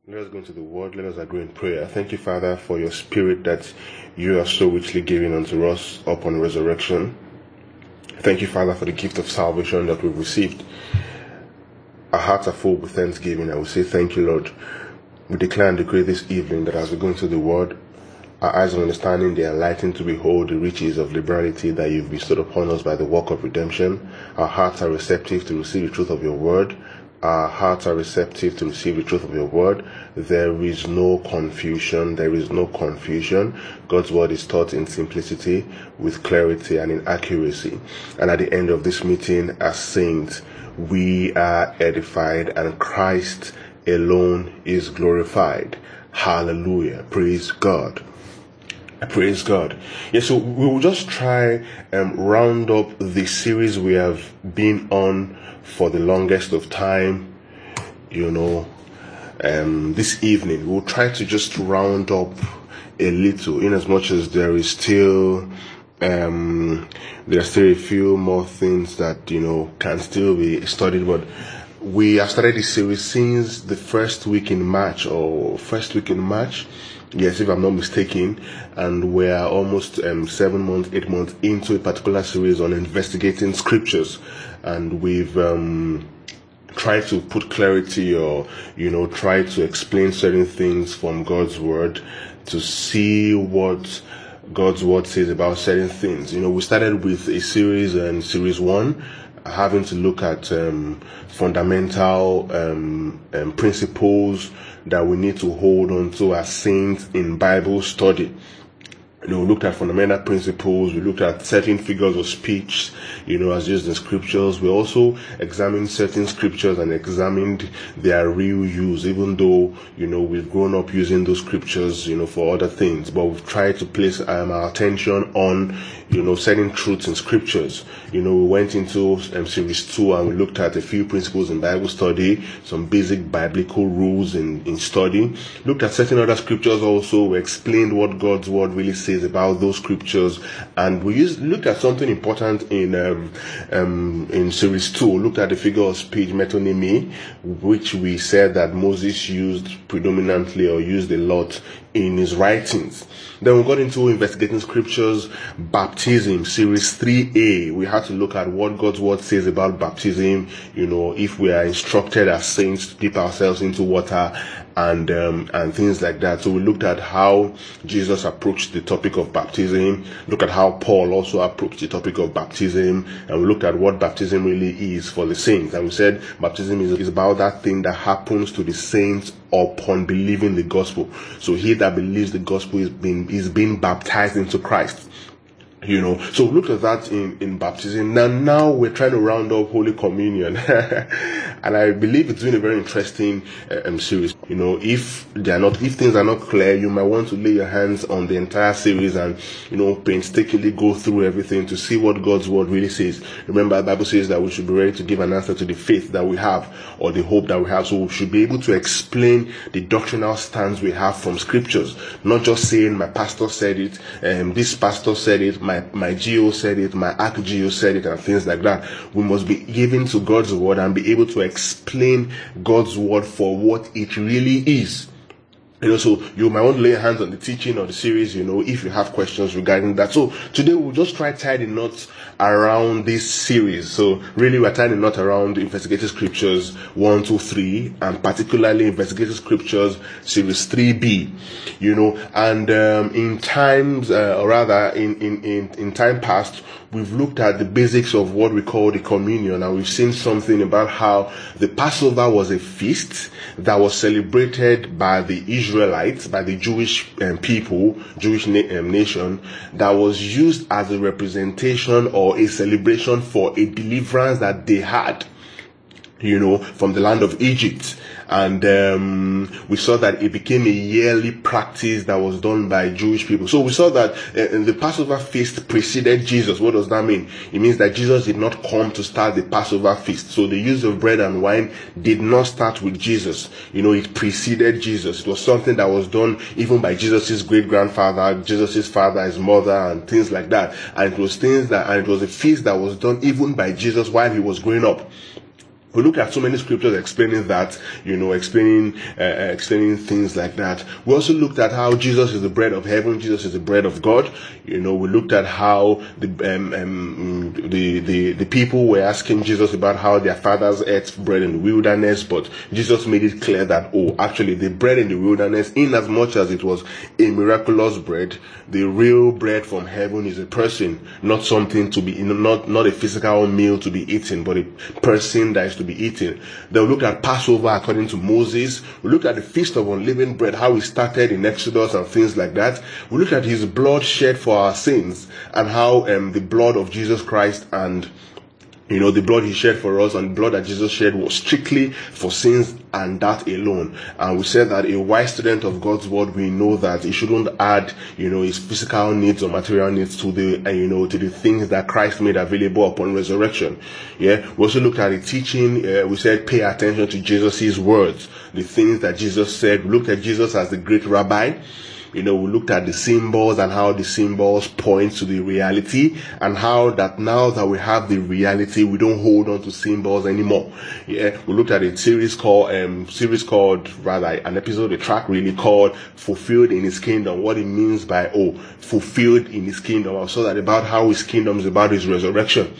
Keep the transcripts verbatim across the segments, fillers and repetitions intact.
Let us go into the word. Let us agree in prayer. Thank you, Father, for your spirit that you are so richly giving unto us upon resurrection. Thank you, Father, for the gift of salvation that we've received. Our hearts are full with thanksgiving, and we say thank you, Lord. We declare and decree this evening that as we go into the word, our eyes of understanding, they are enlightened to behold the riches of liberality that you've bestowed upon us by the work of redemption. Our hearts are receptive to receive the truth of your word. Our hearts are receptive to receive the truth of your word. There is no confusion. There is no confusion. God's word is taught in simplicity, with clarity, and in accuracy. And at the end of this meeting, as saints, we are edified, and Christ alone is glorified. Hallelujah. Praise God. Praise God. Yeah, so we will just try and um, round up the series we have been on for the longest of time. You know, um, this evening we'll try to just round up a little, in as much as there is still um, there are still a few more things that, you know, can still be studied. But we have started this series since the first week in March, or first week in March. Yes, if I'm not mistaken, and we're almost um, seven months, eight months into a particular series on investigating scriptures, and we've um, tried to put clarity, or, you know, try to explain certain things from God's word to see what God's word says about certain things. You know, we started with a series, and series one, having to look at um, fundamental um, um, principles that we need to hold on to as saints in Bible study. You know, we looked at fundamental principles. We looked at certain figures of speech, you know, as used in scriptures. We also examined certain scriptures and examined their real use, even though, you know, we've grown up using those scriptures, you know, for other things. But we've tried to place um, our attention on, you know, certain truths in scriptures. You know, we went into um, series two, and we looked at a few principles in Bible study, some basic biblical rules in, in study. Looked at certain other scriptures also. We explained what God's word really says about those scriptures, and we used, looked at something important in um, um, in series two. Looked at the figure of speech, metonymy, which we said that Moses used predominantly, or used a lot in his writings. Then we got into investigating scriptures, baptism, series three A. We had to look at what God's word says about baptism, you know, if we are instructed as saints to dip ourselves into water, and um, and things like that. So we looked at how Jesus approached the topic of baptism, looked at how Paul also approached the topic of baptism, and we looked at what baptism really is for the saints. And we said baptism is, is about that thing that happens to the saints upon believing the gospel. So he that believes the gospel is being is being baptized into Christ. You know, so we looked at that in, in baptism. Now, now we're trying to round up Holy Communion. And I believe it's been a very interesting um, series. You know, if they are not, if things are not clear, you might want to lay your hands on the entire series and, you know, painstakingly go through everything to see what God's word really says. Remember, the Bible says that we should be ready to give an answer to the faith that we have, or the hope that we have. So we should be able to explain the doctrinal stance we have from scriptures. Not just saying, my pastor said it, um, this pastor said it, my My, my Geo said it, my Arch-Geo said it, and things like that. We must be given to God's word and be able to explain God's word for what it really is. You know, so you might want to lay your hands on the teaching or the series, you know, if you have questions regarding that. So today we'll just try to tie the knots around this series. So really we're tying the knot around investigative scriptures one, two, three, and particularly investigative scriptures series three B, you know, and um, in times, uh, or rather in, in, in, in time past, we've looked at the basics of what we call the communion, and we've seen something about how the Passover was a feast that was celebrated by the Israelites, by the Jewish um, people, Jewish na- um, nation, that was used as a representation or a celebration for a deliverance that they had, you know, from the land of Egypt. And um, we saw that it became a yearly practice that was done by Jewish people. So we saw that uh, the Passover feast preceded Jesus. What does that mean? It means that Jesus did not come to start the Passover feast. So the use of bread and wine did not start with Jesus. You know, it preceded Jesus. It was something that was done even by Jesus' great-grandfather, Jesus' father, his mother, and things like that. And it was things that, and it was a feast that was done even by Jesus while he was growing up. We look at so many scriptures explaining that, you know, explaining uh, explaining things like that. We also looked at how Jesus is the bread of heaven, Jesus is the bread of God. You know, we looked at how the um, um, the, the the people were asking Jesus about how their fathers ate bread in the wilderness, but Jesus made it clear that, oh, actually the bread in the wilderness, in as much as it was a miraculous bread, the real bread from heaven is a person, not something to be, you know, not not a physical meal to be eaten, but a person that is to be eaten. Then we looked at Passover according to Moses. We looked at the Feast of Unleavened Bread, how it started in Exodus and things like that. We looked at his blood shed for our sins, and how um, the blood of Jesus Christ and You know, the blood he shed for us and the blood that Jesus shed was strictly for sins and that alone. And we said that a wise student of God's word, we know that he shouldn't add, you know, his physical needs or material needs to the, uh, you know, to the things that Christ made available upon resurrection. Yeah. We also looked at the teaching. Uh, we said pay attention to Jesus' words, the things that Jesus said. We looked at Jesus as the great rabbi. You know, we looked at the symbols and how the symbols point to the reality, and how that now that we have the reality, we don't hold on to symbols anymore. Yeah, we looked at a series called, um, series called, rather, an episode, a track really called Fulfilled in His Kingdom. What it means by, oh, fulfilled in His Kingdom. I saw that about how His kingdom is about His resurrection.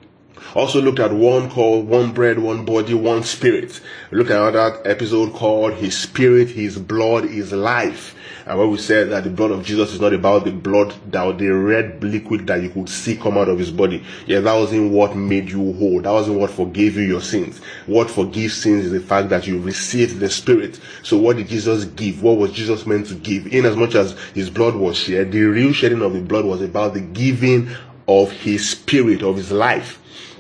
Also looked at one called One Bread, One Body, One Spirit. We looked at another episode called His Spirit, His Blood, His Life. And where we said that the blood of Jesus is not about the blood, that the red liquid that you could see come out of his body. Yeah, that wasn't what made you whole. That wasn't what forgave you your sins. What forgives sins is the fact that you received the Spirit. So what did Jesus give? What was Jesus meant to give? In as much as his blood was shed, the real shedding of the blood was about the giving of his Spirit, of his life.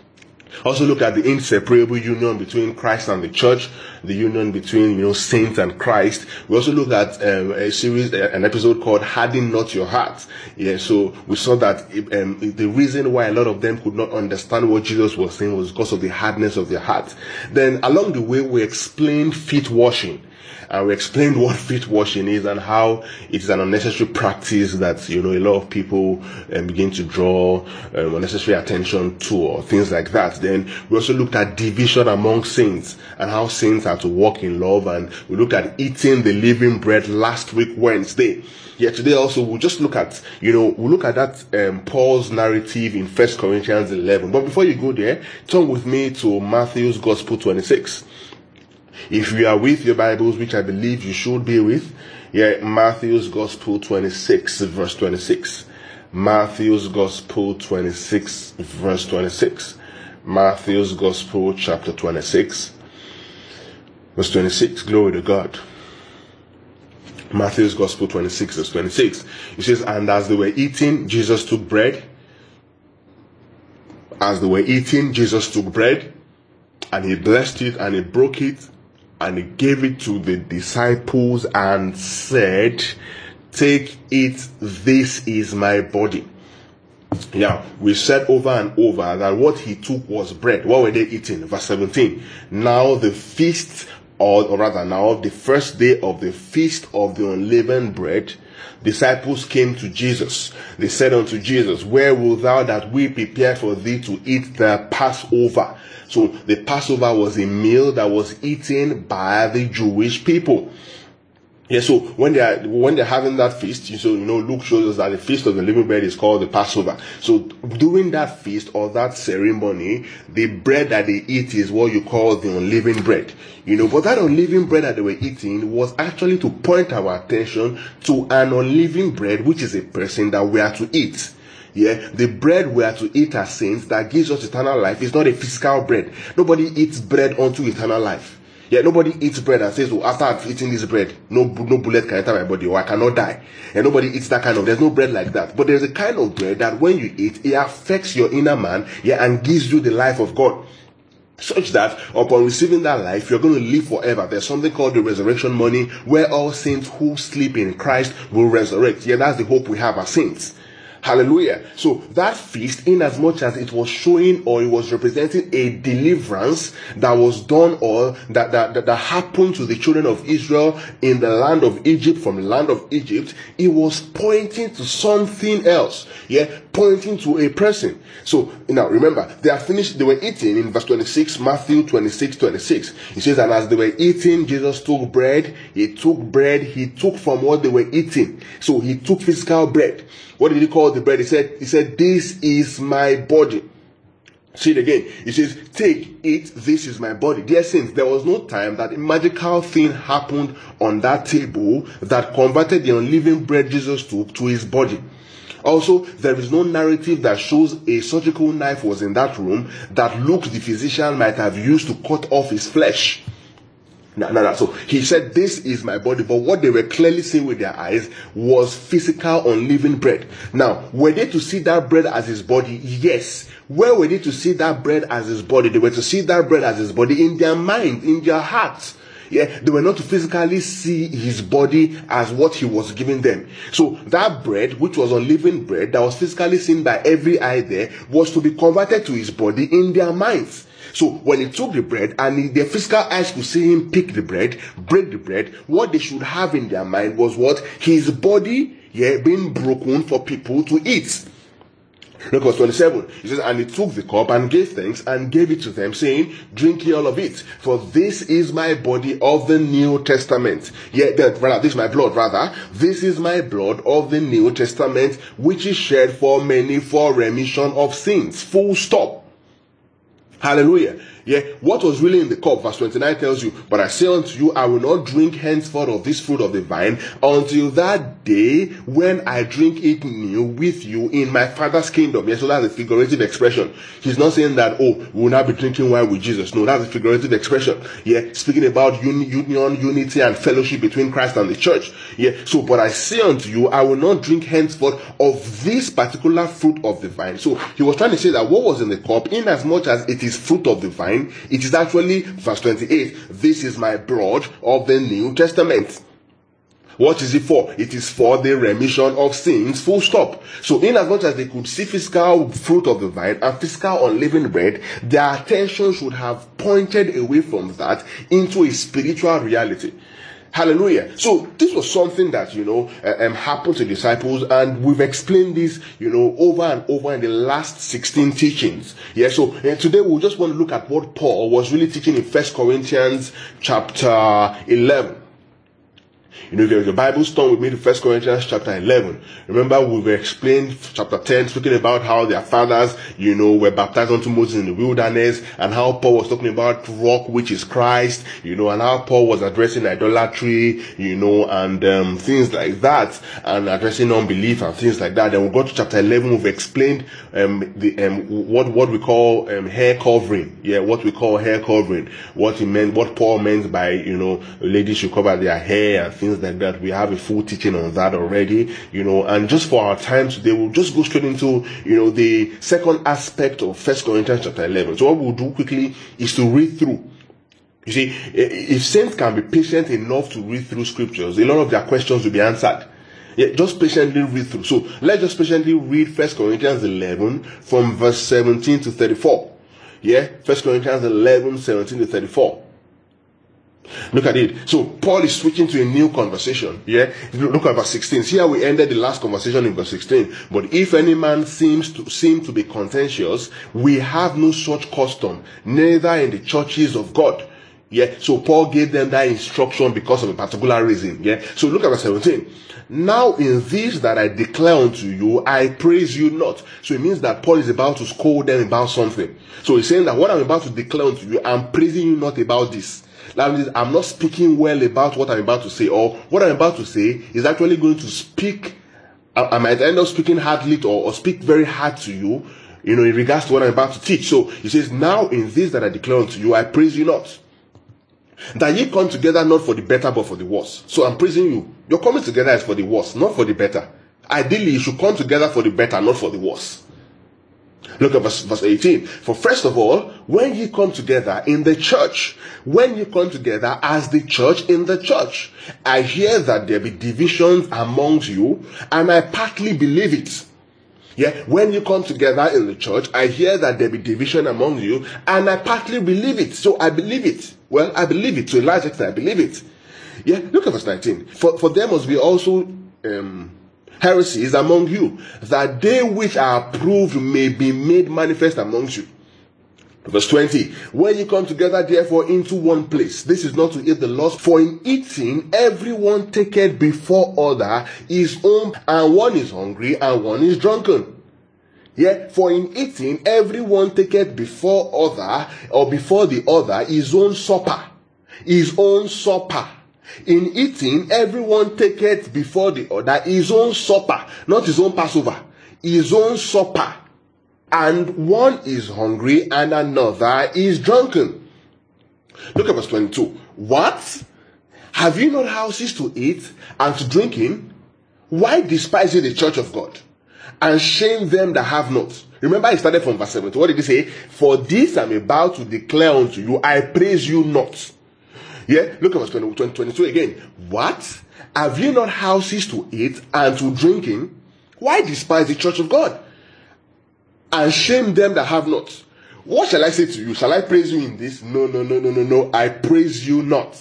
Also look at the inseparable union between Christ and the church, the union between, you know, saints and Christ. We also looked at um, a series, an episode called Harden Not Your Heart. Yeah, so we saw that um, the reason why a lot of them could not understand what Jesus was saying was because of the hardness of their heart. Then along the way, we explained feet washing. And we explained what feet washing is and how it is an unnecessary practice that, you know, a lot of people um, begin to draw um, unnecessary attention to, or things like that. Then we also looked at division among saints and how saints are to walk in love. And we looked at eating the living bread last week, Wednesday. Yeah, today also we'll just look at, you know, we'll look at that um, Paul's narrative in First Corinthians eleven. But before you go there, turn with me to Matthew's Gospel twenty-six. If you are with your Bibles, which I believe you should be with, yeah, Matthew's Gospel twenty-six, verse twenty-six. Matthew's Gospel twenty-six, verse twenty-six. Matthew's Gospel chapter twenty-six, verse twenty-six. Glory to God. Matthew's Gospel twenty-six, verse twenty-six. It says, and as they were eating, Jesus took bread. As they were eating, Jesus took bread, and he blessed it, and he broke it, and he gave it to the disciples and said, take it, this is my body. Yeah, we said over and over that what he took was bread. What were they eating? Verse seventeen. Now the feast, or, or rather now the first day of the feast of the unleavened bread, disciples came to Jesus. They said unto Jesus, where wilt thou that we prepare for thee to eat the Passover? So the Passover was a meal that was eaten by the Jewish people. Yeah, so when they are when they're having that feast, so you know, Luke shows us that the feast of the living bread is called the Passover. So during that feast or that ceremony, the bread that they eat is what you call the unleavened bread. You know, but that unleavened bread that they were eating was actually to point our attention to an unleavened bread, which is a person that we are to eat. Yeah, the bread we are to eat as saints that gives us eternal life is not a physical bread. Nobody eats bread unto eternal life. Yeah, nobody eats bread and says, oh, after I've eaten this bread, no no bullet can enter my body, or I cannot die. And nobody eats that kind of, there's no bread like that. But there's a kind of bread that when you eat, it affects your inner man, yeah, and gives you the life of God. Such that upon receiving that life, you're going to live forever. There's something called the resurrection money, where all saints who sleep in Christ will resurrect. Yeah, that's the hope we have as saints. Hallelujah. So that feast, in as much as it was showing or it was representing a deliverance that was done or that, that, that, that happened to the children of Israel in the land of Egypt, from the land of Egypt, it was pointing to something else. Yeah, pointing to a person. So now remember, they are finished, they were eating in verse twenty-six, Matthew twenty-six, twenty-six. It says, and as they were eating, Jesus took bread, he took bread, he took from what they were eating. So he took physical bread. What did he call the bread? He said, he said, this is my body. See it again. He says, take, eat, this is my body. Dear saints, there was no time that a magical thing happened on that table that converted the unleavened bread Jesus took to his body. Also, there is no narrative that shows a surgical knife was in that room that looks the physician might have used to cut off his flesh. No, no, no. So he said, this is my body. But what they were clearly seeing with their eyes was physical unleavened bread. Now, were they to see that bread as his body? Yes. Where were they to see that bread as his body? They were to see that bread as his body in their mind, in their hearts. Yeah, they were not to physically see his body as what he was giving them. So that bread, which was unleavened bread, that was physically seen by every eye there, was to be converted to his body in their minds. So when he took the bread and their physical eyes could see him pick the bread, break the bread, what they should have in their mind was what? His body, yeah, being broken for people to eat. Look at verse twenty-seven. He says, and he took the cup and gave thanks and gave it to them, saying, drink ye all of it, for this is my body of the New Testament. Yeah, rather, this is my blood, rather. This is my blood of the New Testament, which is shed for many for remission of sins. Full stop. Hallelujah. Yeah, what was really in the cup, verse twenty-nine tells you, but I say unto you, I will not drink henceforth of this fruit of the vine until that day when I drink it new with you in my Father's kingdom. Yes, so that's a figurative expression. He's not saying that, oh, we will not be drinking wine with Jesus. No, that's a figurative expression. Yeah, speaking about uni- union, unity, and fellowship between Christ and the church. Yeah, so, but I say unto you, I will not drink henceforth of this particular fruit of the vine. So, he was trying to say that what was in the cup, in as much as it is fruit of the vine, it is actually, verse twenty-eight, this is my blood of the New Testament. What is it for? It is for the remission of sins, full stop. So in as much as they could see physical fruit of the vine and physical unleavened bread, their attention should have pointed away from that into a spiritual reality. Hallelujah. So this was something that, you know, uh, um, happened to disciples, and we've explained this, you know, over and over in the last sixteen teachings. Yeah, so uh, today we just want to look at what Paul was really teaching in First Corinthians chapter eleven. You know, if you have your Bible, turn with me to First Corinthians chapter eleven. Remember, we explained chapter ten, speaking about how their fathers, you know, were baptized unto Moses in the wilderness, and how Paul was talking about rock, which is Christ, you know, and how Paul was addressing idolatry, you know, and um, things like that, and addressing unbelief and things like that. Then we got to chapter eleven, we've explained um, the um, what what we call um, hair covering. Yeah, what we call hair covering. What he meant, what Paul meant by, you know, ladies should cover their hair and things like that. We have a full teaching on that already, you know, and just for our time today, we'll just go straight into, you know, the second aspect of First Corinthians chapter eleven. So what we'll do quickly is to read through. You see, if saints can be patient enough to read through scriptures, a lot of their questions will be answered. Yeah, just patiently read through. So let's just patiently read First Corinthians eleven from verse seventeen to thirty-four. Yeah, First Corinthians eleven, seventeen to thirty-four. Look at it. So Paul is switching to a new conversation. Yeah. Look at verse sixteen. See how we ended the last conversation in verse sixteen. But if any man seems to seem to be contentious, we have no such custom, neither in the churches of God. Yeah. So Paul gave them that instruction because of a particular reason. Yeah. So look at verse seventeen. Now in this that I declare unto you, I praise you not. So it means that Paul is about to scold them about something. So he's saying that what I'm about to declare unto you, I'm praising you not about this. That means I'm not speaking well about what I'm about to say, or what I'm about to say is actually going to speak, I, I might end up speaking hardly to, or, or speak very hard to you, you know, in regards to what I'm about to teach. So he says, now in this that I declare unto you, I praise you not. That ye come together not for the better, but for the worse. So I'm praising you. Your coming together is for the worse, not for the better. Ideally, you should come together for the better, not for the worse. Look at verse, verse eighteen. For first of all, when ye come together in the church, when you come together as the church in the church, I hear that there be divisions amongst you, and I partly believe it. Yeah, when you come together in the church, I hear that there be division among you, and I partly believe it. So I believe it. Well, I believe it. To a large extent, I believe it. Yeah, look at verse nineteen. For, for there must be also, um, heresies among you, that they which are approved may be made manifest amongst you. Verse twenty, when you come together therefore into one place, this is not to eat the Lord's, for in eating everyone taketh before other his own, and one is hungry and one is drunken. Yeah, for in eating everyone taketh before other, or before the other, his own supper. His own supper. In eating everyone taketh before the other his own supper, not his own Passover, his own supper. And one is hungry and another is drunken. Look at verse twenty-two. What? Have you not houses to eat and to drink in? Why despise you the church of God, and shame them that have not? Remember, I started from verse seventy. What did he say? For this I am about to declare unto you, I praise you not. Yeah, look at verse twenty, twenty, twenty-two again. What? Have you not houses to eat and to drink in? Why despise the church of God, and shame them that have not? What shall I say to you? Shall I praise you in this? No, no, no, no, no, no. I praise you not.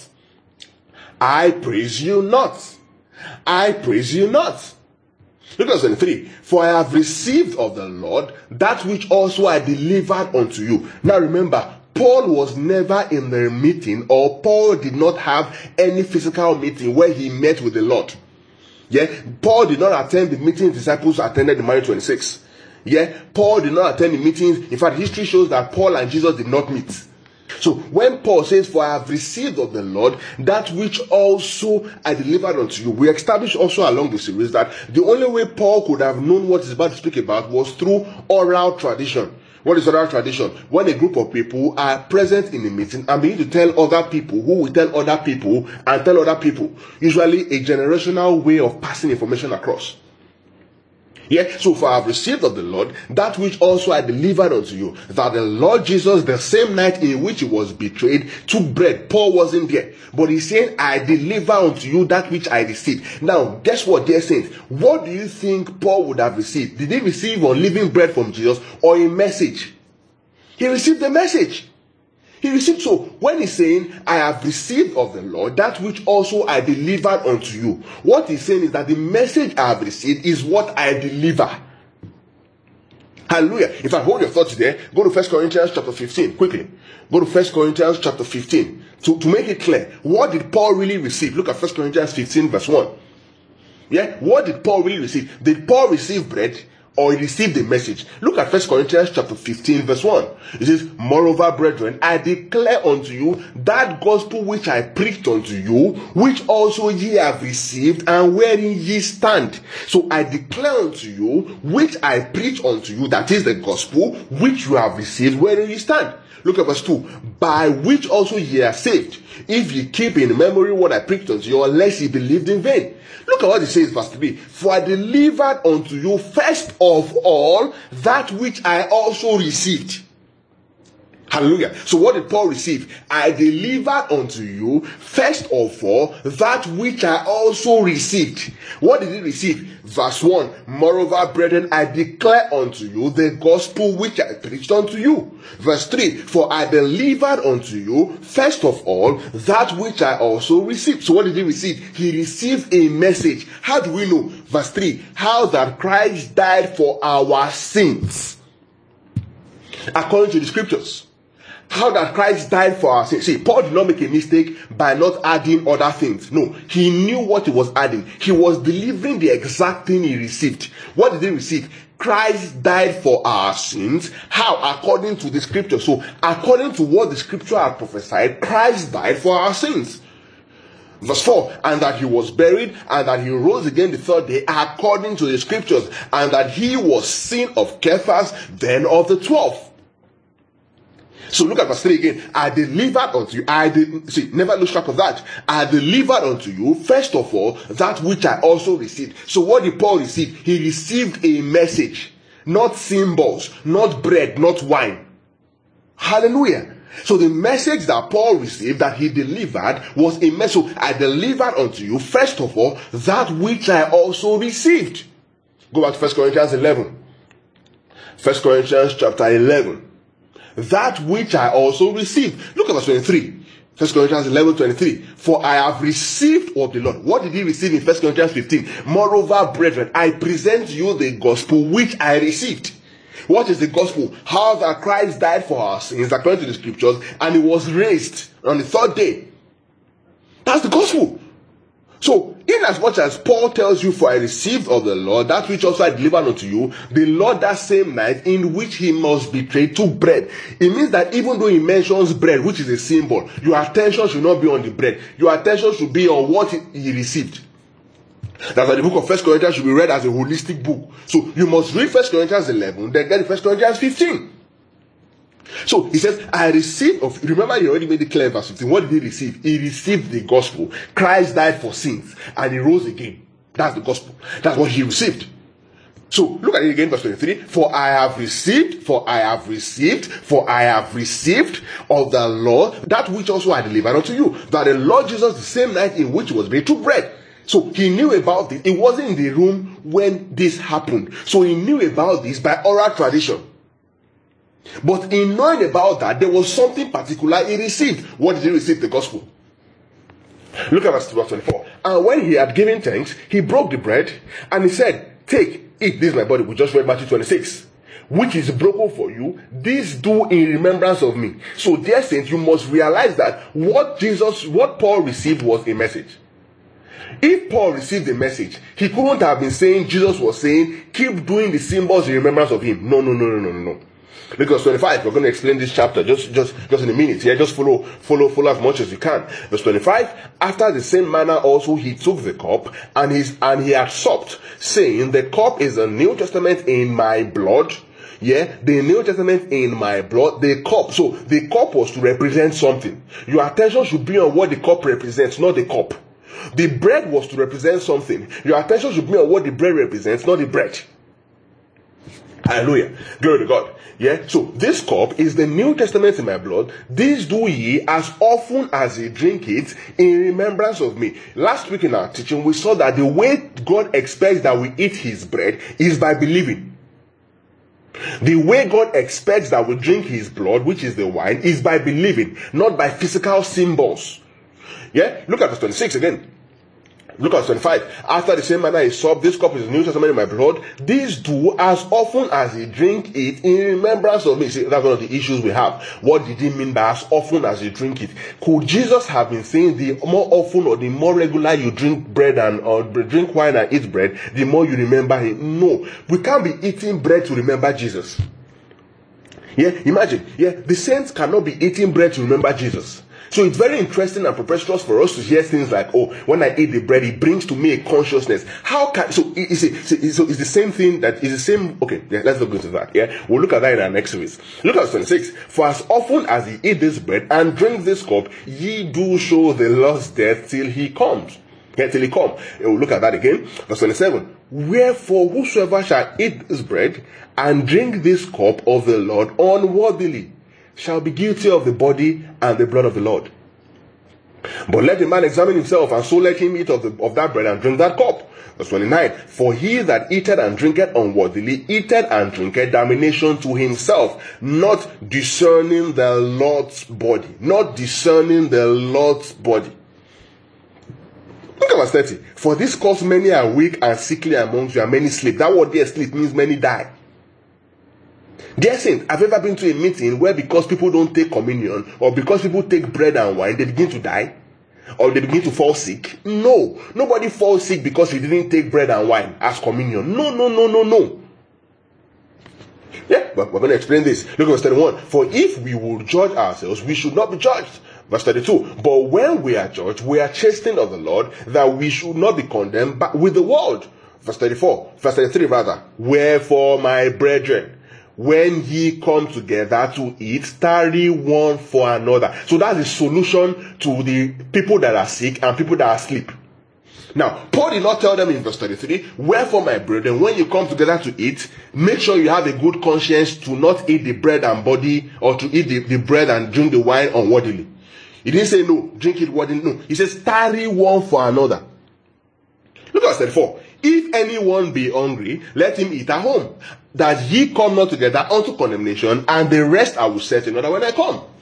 I praise you not. I praise you not. Look at verse twenty-three. For I have received of the Lord that which also I delivered unto you. Now remember, Paul was never in the meeting, or Paul did not have any physical meeting where he met with the Lord. Yeah, Paul did not attend the meeting disciples attended in Matthew twenty-six. Yeah, Paul did not attend the meetings. In fact, history shows that Paul and Jesus did not meet. So when Paul says, for I have received of the Lord that which also I delivered unto you, we established also along the series that the only way Paul could have known what he's about to speak about was through oral tradition. What is oral tradition? When a group of people are present in a meeting and begin to tell other people, who will tell other people and tell other people. Usually a generational way of passing information across. Yeah, so for I have received of the Lord that which also I delivered unto you, that the Lord Jesus, the same night in which he was betrayed, took bread. Paul wasn't there, but he's saying, I deliver unto you that which I received. Now, guess what, dear saints? What do you think Paul would have received? Did he receive unleavened bread from Jesus, or a message? He received the message. He received. So when he's saying, I have received of the Lord that which also I delivered unto you, what he's saying is that the message I have received is what I deliver. Hallelujah. If I hold your thoughts there, go to First Corinthians chapter fifteen, quickly. Go to First Corinthians chapter fifteen. To, to make it clear, what did Paul really receive? Look at First Corinthians fifteen verse one. Yeah, what did Paul really receive? Did Paul receive bread, or he received the message? Look at First Corinthians chapter fifteen verse one. It says, moreover, brethren, I declare unto you that gospel which I preached unto you, which also ye have received, and wherein ye stand. So I declare unto you, which I preach unto you, that is the gospel which you have received, wherein ye stand. Look at verse two. By which also ye are saved, if ye keep in memory what I preached unto you, unless ye believed in vain. Look at what it says, verse three. For I delivered unto you first of all that which I also received. Hallelujah. So what did Paul receive? I delivered unto you first of all that which I also received. What did he receive? Verse one. Moreover, brethren, I declare unto you the gospel which I preached unto you. Verse three. For I delivered unto you first of all that which I also received. So what did he receive? He received a message. How do we know? Verse three. How that Christ died for our sins, according to the scriptures. How that Christ died for our sins. See, Paul did not make a mistake by not adding other things. No, he knew what he was adding. He was delivering the exact thing he received. What did he receive? Christ died for our sins. How? According to the scripture. So, according to what the scripture had prophesied, Christ died for our sins. Verse four, and that he was buried, and that he rose again the third day, according to the scriptures, and that he was seen of Cephas, then of the twelve. So look at verse three again. I delivered unto you. I did see, never lose track of that. I delivered unto you, first of all, that which I also received. So what did Paul receive? He received a message, not symbols, not bread, not wine. Hallelujah. So the message that Paul received, that he delivered, was a message. I delivered unto you, first of all, that which I also received. Go back to First Corinthians eleven. First Corinthians chapter eleven. That which I also received. Look at verse twenty-three. First Corinthians eleven twenty-three. For I have received of the Lord. What did he receive in First Corinthians fifteen? Moreover, brethren, I present to you the gospel which I received. What is the gospel? How that Christ died for our sins according to the scriptures, and he was raised on the third day. That's the gospel. So, in as much as Paul tells you, for I received of the Lord that which also I delivered unto you, the Lord that same night in which he must betray took bread. It means that even though he mentions bread, which is a symbol, your attention should not be on the bread. Your attention should be on what he received. That's why the book of First Corinthians should be read as a holistic book. So, you must read First Corinthians eleven, then get First Corinthians fifteen. So he says, I received of, remember he already made it clear in verse fifteen. What did he receive? He received the gospel. Christ died for sins and he rose again. That's the gospel. That's what he received. So look at it again, verse twenty-three. For I have received, for I have received, for I have received of the Lord that which also I delivered unto you. That the Lord Jesus, the same night in which he was made, took bread. So he knew about it. He wasn't in the room when this happened. So he knew about this by oral tradition. But in knowing about that, there was something particular he received. What did he receive? The gospel. Look at verse twenty-four. And when he had given thanks, he broke the bread and he said, take, eat, this is my body. We just read Matthew twenty-six. Which is broken for you. This do in remembrance of me. So dear saints, you must realize that what Jesus, what Paul received was a message. If Paul received the message, he couldn't have been saying, Jesus was saying, keep doing the symbols in remembrance of him. No, no, no, no, no, no. Because twenty-five, we're going to explain this chapter just, just, just in a minute. Yeah, just follow, follow, follow as much as you can. Verse twenty-five, after the same manner also he took the cup and his, and he had supped, saying, the cup is the New Testament in my blood. Yeah, the New Testament in my blood, the cup. So the cup was to represent something. Your attention should be on what the cup represents, not the cup. The bread was to represent something. Your attention should be on what the bread represents, not the bread. Hallelujah. Glory to God. Yeah. So this cup is the New Testament in my blood. This do ye as often as ye drink it in remembrance of me. Last week in our teaching, we saw that the way God expects that we eat his bread is by believing. The way God expects that we drink his blood, which is the wine, is by believing, not by physical symbols. Yeah. Look at verse twenty-six again. Look at twenty-five. After the same manner he supped, this cup is the New Testament in my blood. This do as often as you drink it in remembrance of me. See, that's one of the issues we have. What did he mean by as often as you drink it? Could Jesus have been saying the more often or the more regular you drink bread and or drink wine and eat bread, the more you remember him? No. We can't be eating bread to remember Jesus. Yeah, imagine. Yeah, the saints cannot be eating bread to remember Jesus. So it's very interesting and preposterous for us to hear things like, oh, when I eat the bread, it brings to me a consciousness. How can, so it's, a, so it's the same thing that is the same, okay, yeah, let's not go into that, yeah? We'll look at that in our next series. Look at twenty-six. For as often as ye eat this bread and drink this cup, ye do show the Lord's death till he comes. Yeah, till he come. We'll look at that again. Verse twenty-seven. Wherefore whosoever shall eat this bread and drink this cup of the Lord unworthily shall be guilty of the body and the blood of the Lord. But let the man examine himself, and so let him eat of, the, of that bread and drink that cup. Verse twenty-nine. For he that eateth and drinketh unworthily eateth and drinketh damnation to himself, not discerning the Lord's body. Not discerning the Lord's body. Look at verse thirty. For this cause many are weak and sickly amongst you, and many sleep. That word there, sleep, means many die. Dear saint, have you ever been to a meeting where because people don't take communion, or because people take bread and wine, they begin to die? Or they begin to fall sick? No. Nobody falls sick because you didn't take bread and wine as communion. No, no, no, no, no. Yeah, but we're going to explain this. Look at verse thirty-one. For if we will judge ourselves, we should not be judged. Verse thirty-two. But when we are judged, we are chastened of the Lord, that we should not be condemned but with the world. Verse thirty-four. Verse thirty-three rather. Wherefore, my brethren, when ye come together to eat, tarry one for another. So that's the solution to the people that are sick and people that are asleep. Now, Paul did not tell them in verse thirty-three, wherefore my brethren, when you come together to eat, make sure you have a good conscience to not eat the bread and body, or to eat the, the bread and drink the wine unworthily. He didn't say no, drink it worthily. No, he says tarry one for another. Look at verse thirty-four. If anyone be hungry, let him eat at home, that ye come not together unto condemnation, and the rest I will set in order when I come.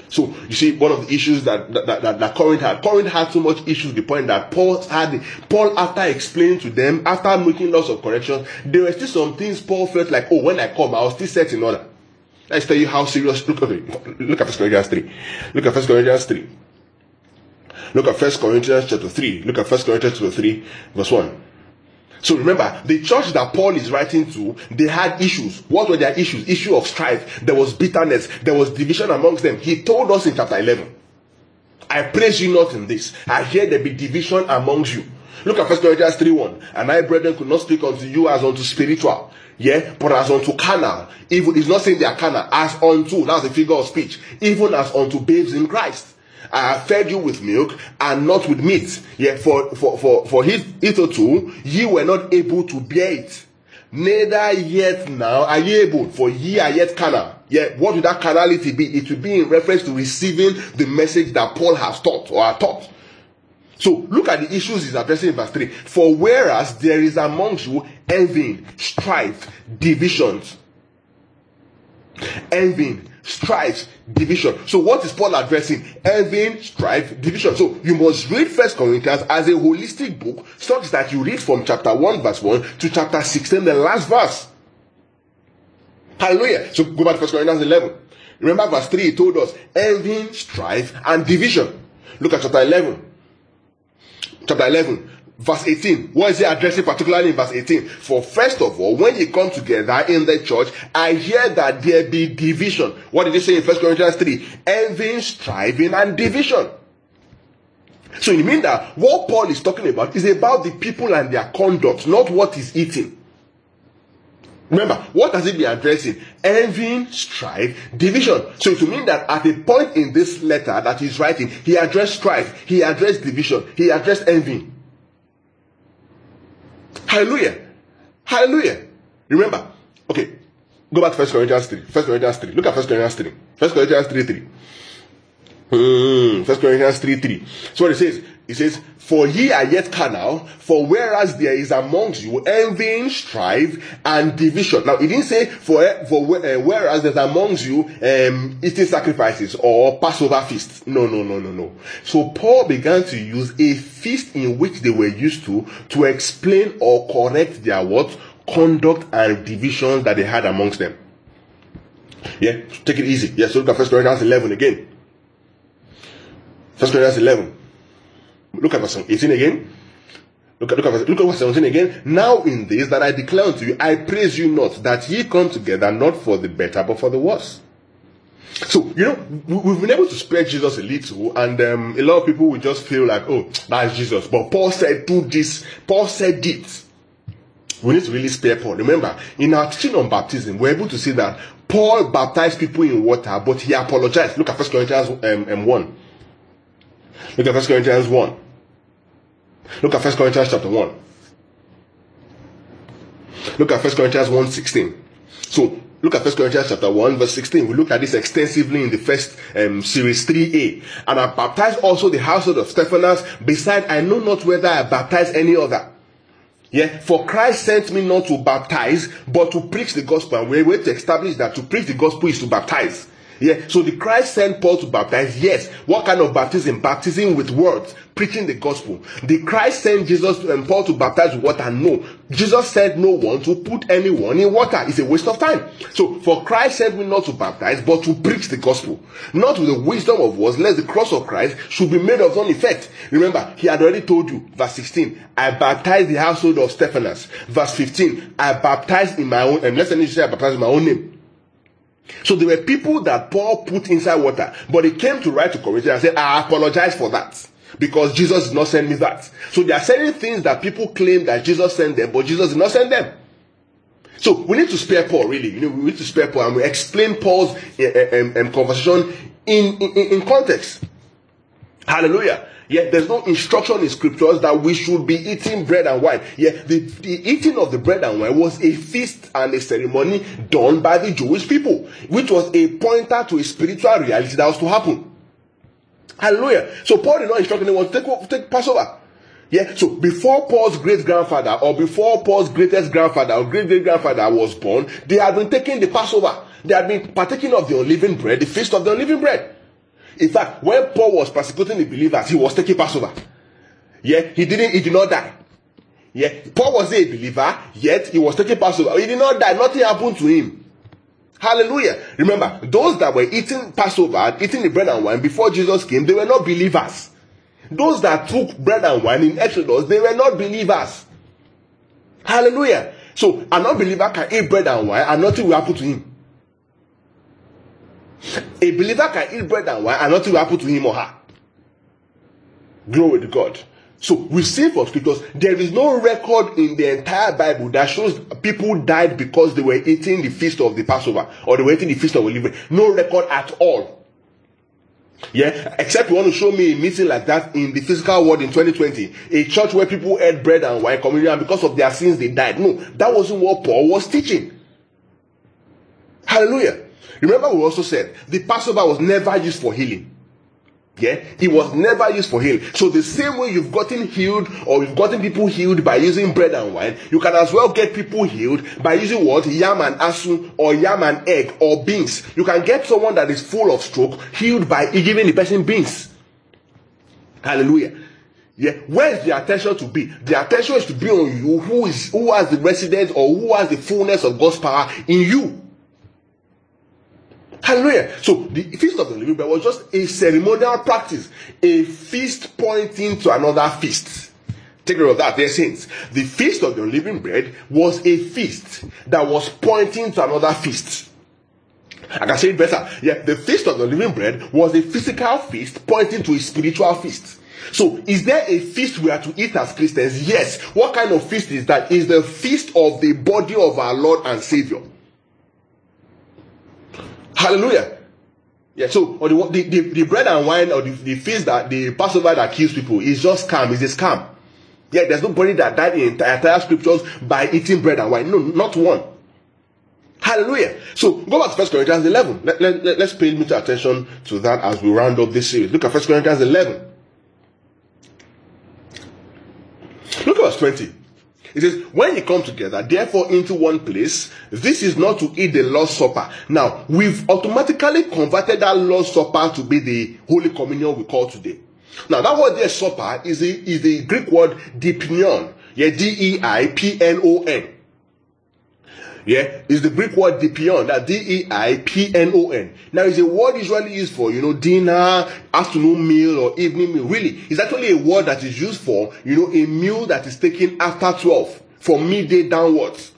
So you see, one of the issues that that, that, that Corinth had, Corinth had so much issues to the point that Paul had, Paul after explaining to them, after making lots of corrections, there were still some things Paul felt like, oh, when I come, I'll still set in order. Let's tell you how serious. Look, okay, look at First Corinthians three. Look at First Corinthians three. Look at First Corinthians chapter three. Look at First Corinthians chapter three, verse one. So remember, the church that Paul is writing to, they had issues. What were their issues? Issue of strife. There was bitterness. There was division amongst them. He told us in chapter eleven, I praise you not in this. I hear there be division amongst you. Look at First Corinthians three one. And I, brethren, could not speak unto you as unto spiritual, yeah, but as unto carnal. Even, he's not saying they are carnal. As unto, that's a figure of speech. Even as unto babes in Christ. I have fed you with milk and not with meat. Yeah, for for for for hitherto ye were not able to bear it. Neither yet now are ye able, for ye are yet carnal. Yeah, what would that carnality be? It would be in reference to receiving the message that Paul has taught or had taught. So look at the issues he's addressing in verse three. For whereas there is amongst you envy, strife, divisions. Envy, strife, division. So what is Paul addressing? Envy, strife, division. So you must read First Corinthians as a holistic book, such that you read from chapter one verse one to chapter sixteen, the last verse. Hallelujah. So go back to First Corinthians eleven. Remember verse three, he told us envy, strife, and division. Look at chapter eleven. Chapter eleven. Verse eighteen, what is he addressing particularly in verse eighteen? For first of all, when you come together in the church, I hear that there be division. What did he say in First Corinthians three? Envy, striving, and division. So you mean that what Paul is talking about is about the people and their conduct, not what is eating. Remember, what does he be addressing? Envy, strife, division. So it means that at a point in this letter that he's writing, he addressed strife, he addressed division, he addressed envy. Hallelujah. Hallelujah. Remember. Okay. Go back to First Corinthians three. First Corinthians three. Look at First Corinthians three. First Corinthians three three. Mm, First Corinthians three three. So what it says, it says, for ye are yet carnal, for whereas there is amongst you envying, strife, and division. Now, it didn't say for, for uh, whereas there's amongst you um, eating sacrifices or Passover feasts. No, no, no, no, no. So Paul began to use a feast in which they were used to to explain or correct their what? Conduct and divisions that they had amongst them. Yeah, take it easy. Yeah, so look at First Corinthians eleven again. First Corinthians eleven. Look at verse eighteen again. Look at, look at, verse, look at verse seventeen again. Now in this that I declare unto you, I praise you not, that ye come together not for the better, but for the worse. So, you know, we've been able to spare Jesus a little, and um, a lot of people will just feel like, oh, that's Jesus. But Paul said, do this. Paul said it. We need to really spare Paul. Remember, in our teaching on baptism, we're able to see that Paul baptized people in water, but he apologized. Look at First Corinthians um, um, one. Look at First Corinthians one. Look at First Corinthians chapter one. Look at First Corinthians one sixteen. So look at First Corinthians chapter one verse sixteen. We look at this extensively in the first um, series three A. And I baptized also the household of Stephanas. Beside, I know not whether I baptized any other. Yeah, for Christ sent me not to baptize, but to preach the gospel. And we're going to establish that to preach the gospel is to baptize. Yeah, so the Christ sent Paul to baptize. Yes. What kind of baptism? Baptism with words, preaching the gospel. The Christ sent Jesus and Paul to baptize with water. No. Jesus said no one to put anyone in water. It's a waste of time. So for Christ sent me not to baptize, but to preach the gospel. Not with the wisdom of words, lest the cross of Christ should be made of none effect. Remember, he had already told you, verse sixteen, I baptized the household of Stephanas. Verse fifteen, I baptized in my own, and let's say I baptized in my own name. So there were people that Paul put inside water, but he came to write to Corinthians and said, I apologize for that, because Jesus did not send me that. So they are saying things that people claim that Jesus sent them, but Jesus did not send them. So we need to spare Paul, really. You know, we need to spare Paul, and we explain Paul's uh, um, um, conversation in, in, in context. Hallelujah. Yeah, there's no instruction in scriptures that we should be eating bread and wine. Yeah, the, the eating of the bread and wine was a feast and a ceremony done by the Jewish people, which was a pointer to a spiritual reality that was to happen. Hallelujah. So Paul did not instruct anyone to take, take Passover. Yeah, so before Paul's great-grandfather or before Paul's greatest grandfather or great-great-grandfather was born, they had been taking the Passover. They had been partaking of the unleavened bread, the feast of the unleavened bread. In fact, when Paul was persecuting the believers, he was taking Passover. Yeah, he didn't, he did not die. Yeah, Paul was a believer, yet he was taking Passover. He did not die, nothing happened to him. Hallelujah. Remember, those that were eating Passover, eating the bread and wine before Jesus came, they were not believers. Those that took bread and wine in Exodus, they were not believers. Hallelujah. So, an unbeliever can eat bread and wine and nothing will happen to him. A believer can eat bread and wine and nothing will happen to him or her. Glory to God. So, we see from scriptures, there is no record in the entire Bible that shows people died because they were eating the feast of the Passover or they were eating the feast of Olivet. No record at all. Yeah, except you want to show me a meeting like that in the physical world in twenty twenty, a church where people ate bread and wine communion and because of their sins they died. No, that wasn't what Paul was teaching. Hallelujah. Remember, we also said the Passover was never used for healing. Yeah, it was never used for healing. So the same way you've gotten healed or you've gotten people healed by using bread and wine, you can as well get people healed by using what? Yam and asu or yam and egg or beans. You can get someone that is full of stroke healed by giving the person beans. Hallelujah. Yeah, where is the attention to be? The attention is to be on you, who is who has the residence or who has the fullness of God's power in you. Hallelujah. So the Feast of the Living Bread was just a ceremonial practice, a feast pointing to another feast. Take care of that, dear saints. The Feast of the Unleavened Bread was a feast that was pointing to another feast. I can say it better. Yeah, the Feast of the Unleavened Bread was a physical feast pointing to a spiritual feast. So, is there a feast we are to eat as Christians? Yes. What kind of feast is that? Is the feast of the body of our Lord and Savior. Hallelujah. Yeah, so or the, the, the, the bread and wine or the, the feast that the Passover that kills people is just scam, is a scam. Yeah, there's nobody that died in the entire scriptures by eating bread and wine. No, not one. Hallelujah. So go back to First Corinthians eleven. Let, let, let, let's pay much attention to that as we round up this series. Look at First Corinthians eleven. Look at verse twenty. It says, when you come together, therefore into one place, this is not to eat the Lord's Supper. Now, we've automatically converted that Lord's Supper to be the Holy Communion we call today. Now, that word there, supper, is the, is the Greek word dipinon. Yeah, D E I P N O N. Yeah, is the Greek word dipion, that D E I P N O N. Now, it's a word usually used for, you know, dinner, afternoon meal, or evening meal. Really, it's actually a word that is used for, you know, a meal that is taken after twelve, from midday downwards.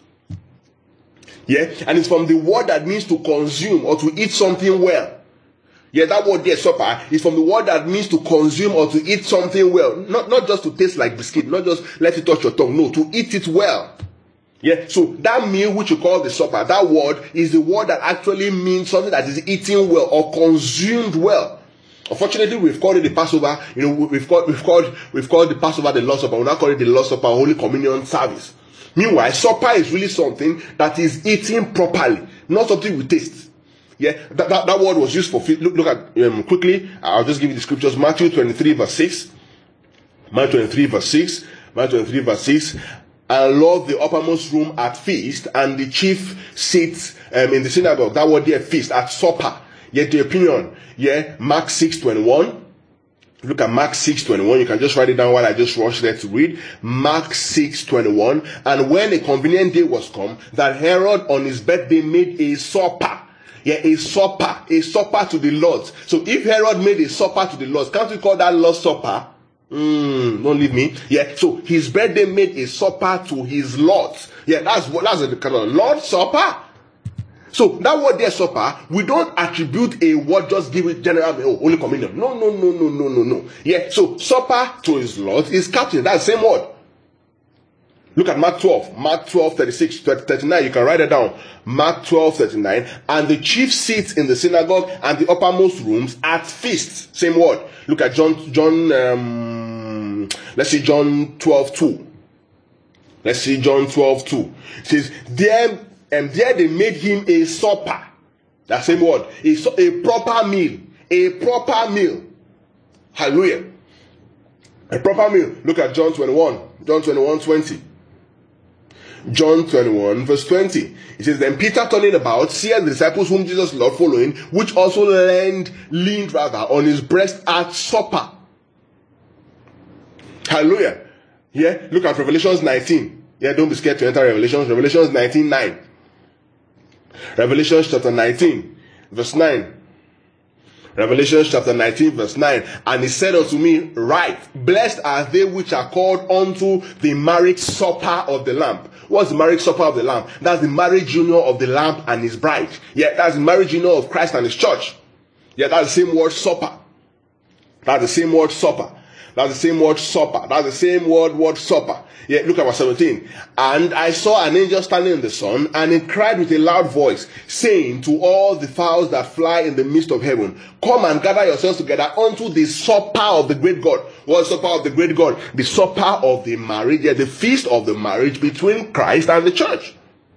Yeah, and it's from the word that means to consume or to eat something well. Yeah, that word there, supper, is from the word that means to consume or to eat something well. Not, not just to taste like biscuit, not just let it touch your tongue. No, to eat it well. Yeah, so that meal which you call the supper, that word is the word that actually means something that is eaten well or consumed well. Unfortunately, we've called it the Passover. You know, we've called we've called we've called the Passover the Lord's Supper. We now call it the Lord's Supper, Holy Communion service. Meanwhile, supper is really something that is eaten properly, not something we taste. Yeah, that, that, that word was used for. Look, look at um, quickly. I'll just give you the scriptures. Matthew twenty-three verse six. Matthew twenty-three verse six. Matthew twenty-three verse six. And love the uppermost room at feast, and the chief seats um, in the synagogue. That word there, feast, at supper. Yet the opinion, yeah, Mark six twenty-one. Look at Mark six twenty-one. You can just write it down while I just rush there to read. Mark six twenty-one. And when a convenient day was come, that Herod on his birthday made a supper. Yeah, a supper, a supper to the Lord. So if Herod made a supper to the Lord, can't we call that Lord's Supper? Mm, don't leave me. Yeah, so his birthday made a supper to his Lord. Yeah, that's what that's the kind of Lord's Supper. So that word there, supper, we don't attribute a word, just give it general, oh, Holy Communion. No, no, no, no, no, no, no. Yeah, so supper to his Lord is captain. That's the same word. Look at Mark twelve. Mark twelve, thirty-six, thirty-nine. You can write it down. Mark twelve, thirty-nine. And the chief seats in the synagogue and the uppermost rooms at feasts. Same word. Look at John, John, um, let's see, John twelve, two. Let's see, John twelve, two. It says, there, and there they made him a supper. That same word. A, a proper meal. A proper meal. Hallelujah. A proper meal. Look at John twenty-one. John twenty-one, twenty. John twenty-one, verse twenty. It says, then Peter turning about, seeing the disciples whom Jesus loved following, which also leaned, leaned rather on his breast at supper. Hallelujah. Yeah, look at Revelations nineteen. Yeah, don't be scared to enter Revelations. Revelations nineteen, nine. Revelations chapter nineteen, verse nine. Revelation chapter nineteen, verse nine. And he said unto me, right, blessed are they which are called unto the marriage supper of the Lamb. What's the marriage supper of the Lamb? That's the marriage union of the Lamb and his bride. Yeah, that's the marriage union of Christ and his church. Yeah, that's the same word supper. That's the same word supper. That's the same word supper. That's the same word, word supper. Yeah, look at verse seventeen. And I saw an angel standing in the sun, and he cried with a loud voice, saying to all the fowls that fly in the midst of heaven, come and gather yourselves together unto the supper of the great God. What supper of the great God? The supper of the marriage, yeah, the feast of the marriage between Christ and the church.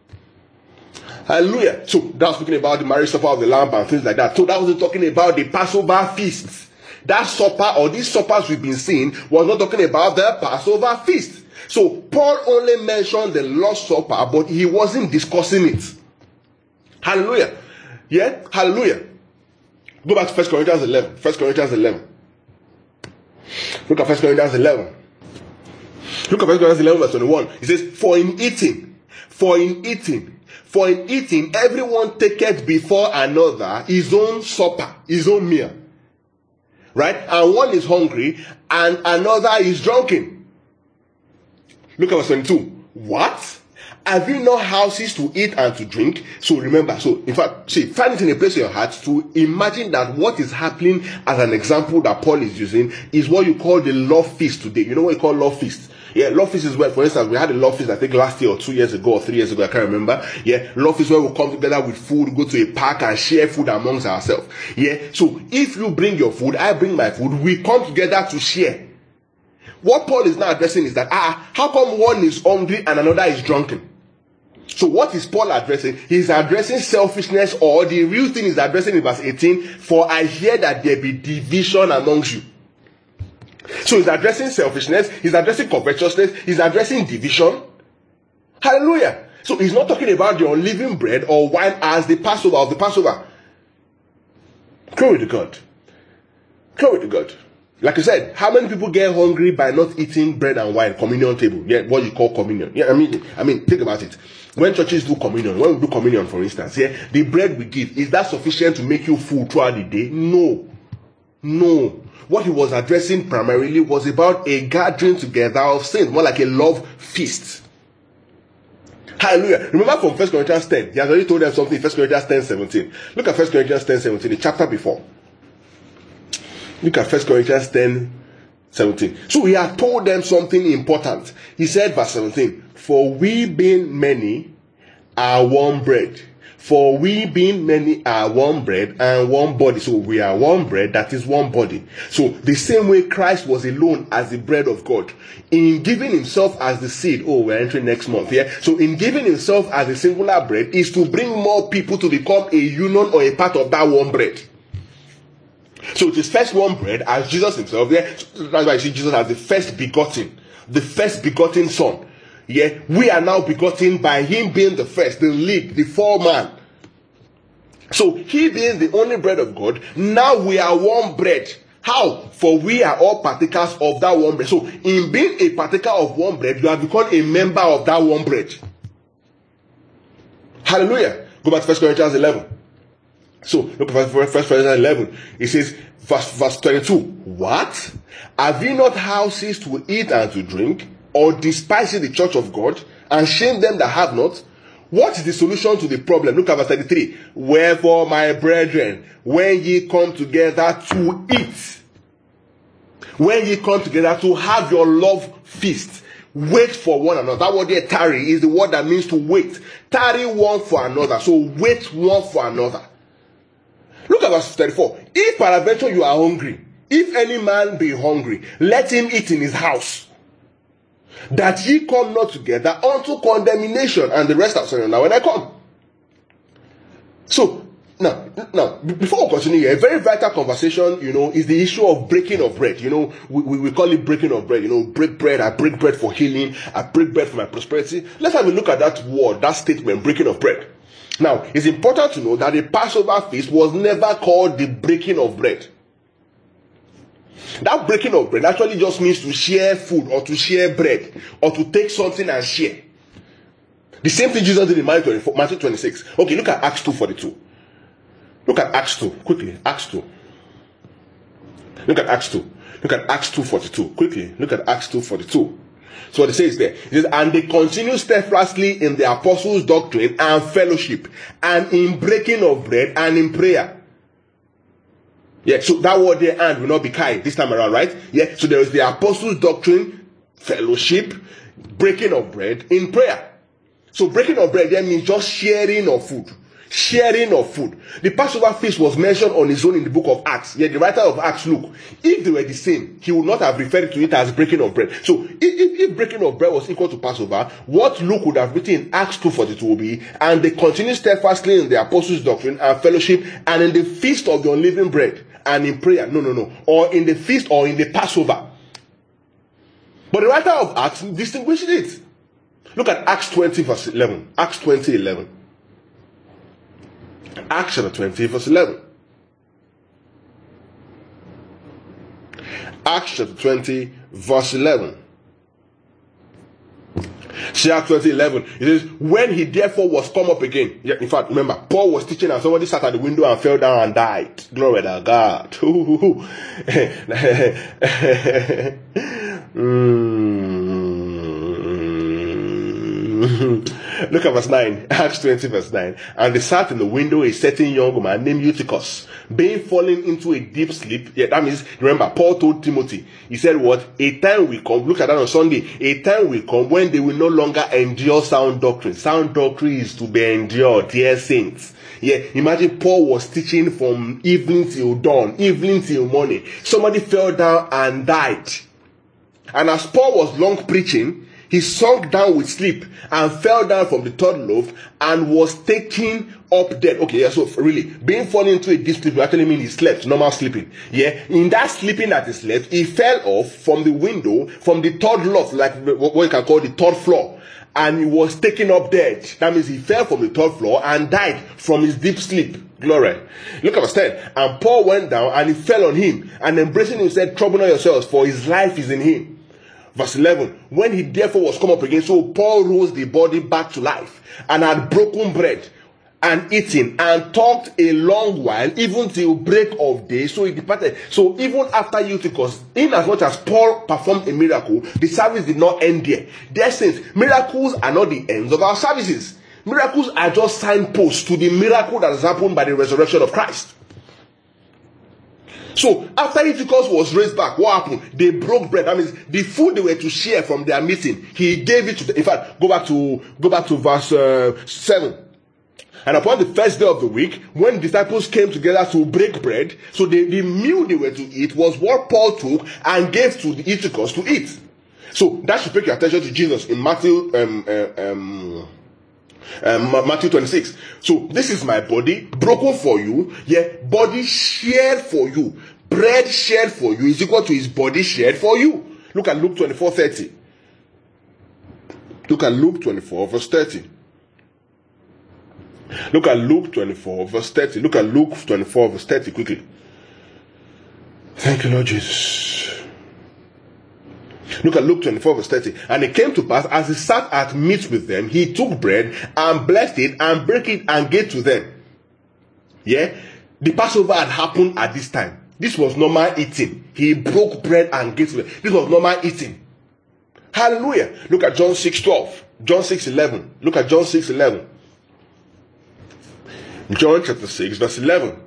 Hallelujah. So that was speaking about the marriage supper of the Lamb and things like that. So that wasn't talking about the Passover feasts. That supper or these suppers we've been seeing was not talking about the Passover feast. So Paul only mentioned the Lord's Supper, but he wasn't discussing it. Hallelujah. Yeah? Hallelujah. Go back to First Corinthians eleven. First Corinthians eleven. Look at First Corinthians eleven. Look at First Corinthians eleven verse twenty-one. It says, For in eating, for in eating, for in eating, everyone taketh before another his own supper, his own meal. Right? And one is hungry and another is drunken. Look at verse twenty-two. What? Have you not houses to eat and to drink? So remember, so in fact, see, find it in a place in your heart to imagine that what is happening as an example that Paul is using is what you call the love feast today. You know what you call love feast? Yeah, love feast is where, for instance, we had a love feast, I think last year or two years ago or three years ago, I can't remember. Yeah, love feast where we come together with food, go to a park and share food amongst ourselves. Yeah, so if you bring your food, I bring my food, we come together to share. What Paul is now addressing is that, ah, how come one is hungry and another is drunken? So what is Paul addressing? He's addressing selfishness, or the real thing is addressing in verse eighteen, for I hear that there be division amongst you. So he's addressing selfishness, he's addressing covetousness, he's addressing division. Hallelujah. So he's not talking about the unleavened bread or wine as the Passover of the Passover. Glory to God. Glory to God. Like I said, how many people get hungry by not eating bread and wine, communion table? Yeah, what you call communion. Yeah, I mean, I mean, think about it. When churches do communion, when we do communion, for instance, yeah, the bread we give, is that sufficient to make you full throughout the day? No. No. What he was addressing primarily was about a gathering together of saints, more like a love feast. Hallelujah. Remember from First Corinthians ten, he has already told them something in First Corinthians ten, seventeen. Look at First Corinthians ten, seventeen, the chapter before. Look at First Corinthians ten, seventeen. So he had told them something important. He said, verse seventeen, for we being many are one bread. For we being many are one bread and one body. So we are one bread, that is one body. So the same way Christ was alone as the bread of God, in giving himself as the seed, oh, we're entering next month, yeah? So in giving himself as a singular bread is to bring more people to become a union or a part of that one bread. So it is first one bread as Jesus himself, yeah? So that's why you see Jesus as the first begotten, the first begotten son. Yeah, we are now begotten by him being the first, the lead, the foreman. So he being the only bread of God, now we are one bread. How? For we are all partakers of that one bread. So in being a partaker of one bread, you have become a member of that one bread. Hallelujah. Go back to First Corinthians eleven. So look at First Corinthians eleven. It says, verse, verse twenty-two. What? Have ye not houses to eat and to drink? Or despise the church of God, and shame them that have not? What is the solution to the problem? Look at verse thirty-three. Wherefore, my brethren, when ye come together to eat, when ye come together to have your love feast, wait for one another. That word there, tarry, is the word that means to wait. Tarry one for another. So wait one for another. Look at verse thirty-four. If peradventure you are hungry, if any man be hungry, let him eat in his house, that ye come not together unto condemnation. And the rest are saying, now when I come. So, Now, now, before we continue, a very vital conversation, you know, is the issue of breaking of bread. You know, we, we, we call it breaking of bread. You know, break bread, I break bread for healing, I break bread for my prosperity. Let's have a look at that word, that statement, breaking of bread. Now, it's important to know that the Passover feast was never called the breaking of bread. That breaking of bread actually just means to share food or to share bread or to take something and share. The same thing Jesus did in Matthew twenty-six. Okay, look at Acts two forty-two. Look at Acts two, quickly. Acts two. Look at Acts two. Look at Acts two forty-two. Quickly. Look at Acts two forty-two. So what it says there. It says, and they continue steadfastly in the apostles' doctrine and fellowship, and in breaking of bread and in prayer. Yeah, so that word there, and will not be kai this time around, right? Yeah, so there is the apostles' doctrine, fellowship, breaking of bread, in prayer. So breaking of bread there means just sharing of food. Sharing of food. The Passover feast was mentioned on its own in the book of Acts. Yet the writer of Acts, Luke, if they were the same, he would not have referred to it as breaking of bread. So if, if, if breaking of bread was equal to Passover, what Luke would have written in Acts two forty-two will be, and they continue steadfastly in the apostles' doctrine and fellowship, and in the feast of the unleavened bread, and in prayer. No, no, no. Or in the feast or in the Passover. But the writer of Acts distinguished it. Look at Acts twenty verse eleven. Acts twenty eleven. Acts chapter twenty verse eleven. Acts chapter twenty verse eleven. See Acts twenty eleven. It says, when he therefore was come up again. Yeah, in fact, remember, Paul was teaching and somebody sat at the window and fell down and died. Glory to God. mm. Look at verse nine. Acts twenty verse nine. And they sat in the window a certain young man named Eutychus, being fallen into a deep sleep. Yeah, that means, remember, Paul told Timothy, he said what? A time will come, look at that on Sunday, a time will come when they will no longer endure sound doctrine. Sound doctrine is to be endured, dear saints. Yeah, imagine Paul was teaching from evening till dawn, evening till morning. Somebody fell down and died. And as Paul was long preaching, he sunk down with sleep and fell down from the third loaf and was taken up dead. Okay, yeah, so really, being fallen into a deep sleep actually means he slept, normal sleeping. Yeah, in that sleeping that he slept, he fell off from the window, from the third loft, like what you can call the third floor, and he was taken up dead. That means he fell from the third floor and died from his deep sleep. Glory. Look at verse ten. And Paul went down and he fell on him, and embracing him said, trouble not yourselves, for his life is in him. Verse eleven, when he therefore was come up again, so Paul rose the body back to life, and had broken bread, and eaten, and talked a long while, even till break of day, so he departed. So even after Eutychus, in as much as Paul performed a miracle, the service did not end there. Dear saints, miracles are not the ends of our services. Miracles are just signposts to the miracle that has happened by the resurrection of Christ. So, after Eutychus was raised back, what happened? They broke bread. That means the food they were to share from their meeting, he gave it to them. In fact, go back to go back to verse uh, seven. And upon the first day of the week, when the disciples came together to break bread, so the, the meal they were to eat was what Paul took and gave to the Eutychus to eat. So, that should pick your attention to Jesus in Matthew um, uh, um, Um, Matthew twenty-six. So this is my body broken for you. Yeah, body shared for you. Bread shared for you is equal to his body shared for you. Look at Luke twenty-four thirty. Look at Luke twenty-four verse thirty. Look at Luke twenty-four verse thirty. Look at Luke twenty-four verse thirty quickly. Thank you, Lord Jesus. Look at Luke twenty-four verse thirty. And it came to pass, as he sat at meat with them, he took bread and blessed it and broke it and gave to them. Yeah? The Passover had happened at this time. This was normal eating. He broke bread and gave to them. This was normal eating. Hallelujah. Look at John six twelve. John six eleven. Look at John six eleven. John chapter six verse eleven.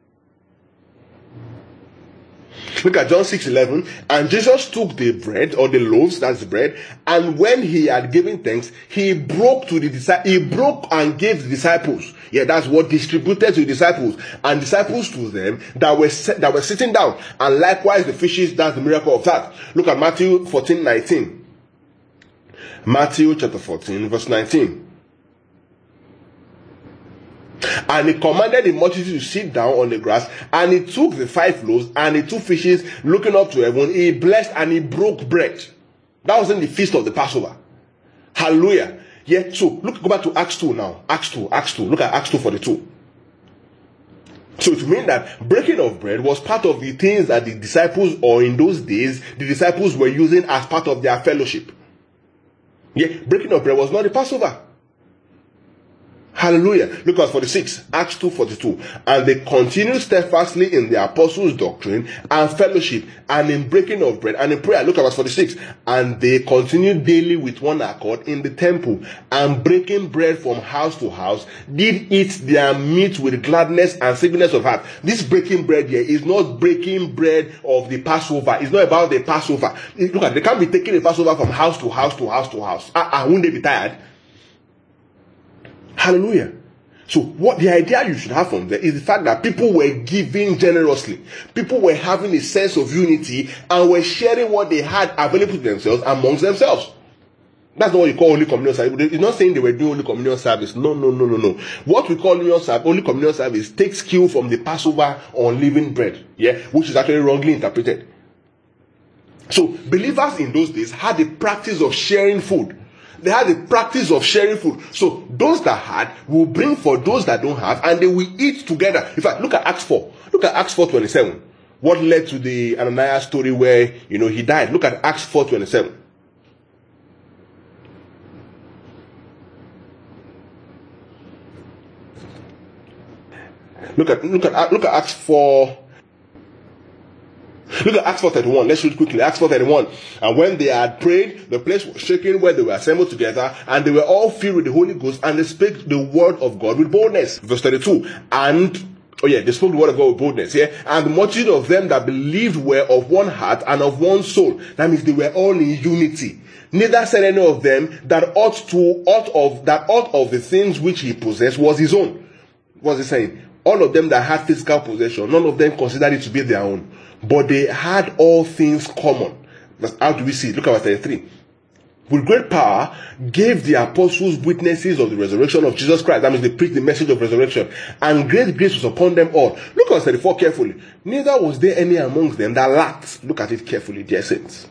Look at John six eleven. And Jesus took the bread, or the loaves, that's the bread, and when he had given thanks, he broke to the disciples. He broke and gave the disciples. Yeah, that's what distributed to the disciples, and disciples to them that were that were sitting down, and likewise the fishes. That's the miracle of that. Look at Matthew fourteen nineteen. Matthew chapter fourteen verse nineteen. And he commanded the multitude to sit down on the grass, and he took the five loaves and the two fishes, looking up to heaven, he blessed and he broke bread. That was in the feast of the Passover. Hallelujah. Yeah, so look, go back to Acts two now. Acts two, Acts two. Look at Acts two forty-two. So it means that breaking of bread was part of the things that the disciples, or in those days, the disciples were using as part of their fellowship. Yeah, breaking of bread was not the Passover. Hallelujah. Look at forty-six, Acts two forty-two. And they continued steadfastly in the apostles' doctrine and fellowship, and in breaking of bread and in prayer. Look at verse forty-six. And they continued daily with one accord in the temple, and breaking bread from house to house, did eat their meat with gladness and singleness of heart. This breaking bread here is not breaking bread of the Passover. It's not about the Passover. Look at, they can't be taking the Passover from house to house to house to house. Ah, uh, uh, won't they be tired? Hallelujah. So what the idea you should have from there is the fact that people were giving generously. People were having a sense of unity and were sharing what they had available to themselves amongst themselves. That's not what you call Holy Communion service. It's not saying they were doing Holy Communion service. No, no, no, no, no. What we call Holy Communion service takes cue from the Passover on living bread, yeah, which is actually wrongly interpreted. So believers in those days had the practice of sharing food. They had the practice of sharing food. So those that had will bring for those that don't have, and they will eat together. In fact, look at Acts four. Look at Acts four twenty-seven. What led to the Ananias story where, you know, he died? Look at Acts four twenty-seven. Look at look at look at Acts four. Look at Acts four thirty-one. Let's read quickly. Acts four thirty-one. And when they had prayed, the place was shaken where they were assembled together, and they were all filled with the Holy Ghost, and they spake the word of God with boldness. Verse thirty-two. And, oh yeah, they spoke the word of God with boldness. Yeah. And the multitude of them that believed were of one heart and of one soul. That means they were all in unity. Neither said any of them that ought to, ought of, that ought of the things which he possessed was his own. What's he saying? All of them that had physical possession, none of them considered it to be their own. But they had all things common. That's how do we see it? Look at verse thirty-three. With great power gave the apostles witnesses of the resurrection of Jesus Christ. That means they preached the message of resurrection. And great grace was upon them all. Look at verse thirty-four carefully. Neither was there any amongst them that lacked. Look at it carefully, dear saints.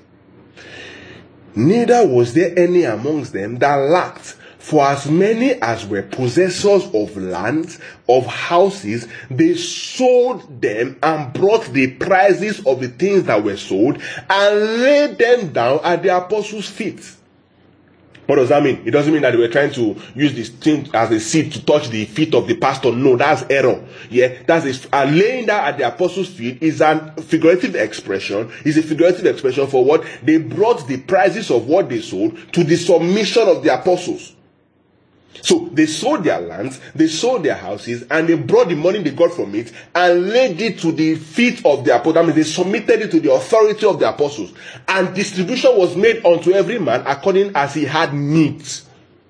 Neither was there any amongst them that lacked. For as many as were possessors of lands, of houses, they sold them and brought the prices of the things that were sold and laid them down at the apostles' feet. What does that mean? It doesn't mean that they were trying to use this thing as a seed to touch the feet of the pastor. No, that's error. Yeah, that's a, uh, laying down at the apostles' feet is a figurative expression. Is a figurative expression for what they brought the prices of what they sold to the submission of the apostles. So they sold their lands, they sold their houses, and they brought the money they got from it and laid it to the feet of the apostles. I mean, they submitted it to the authority of the apostles. And distribution was made unto every man according as he had needs.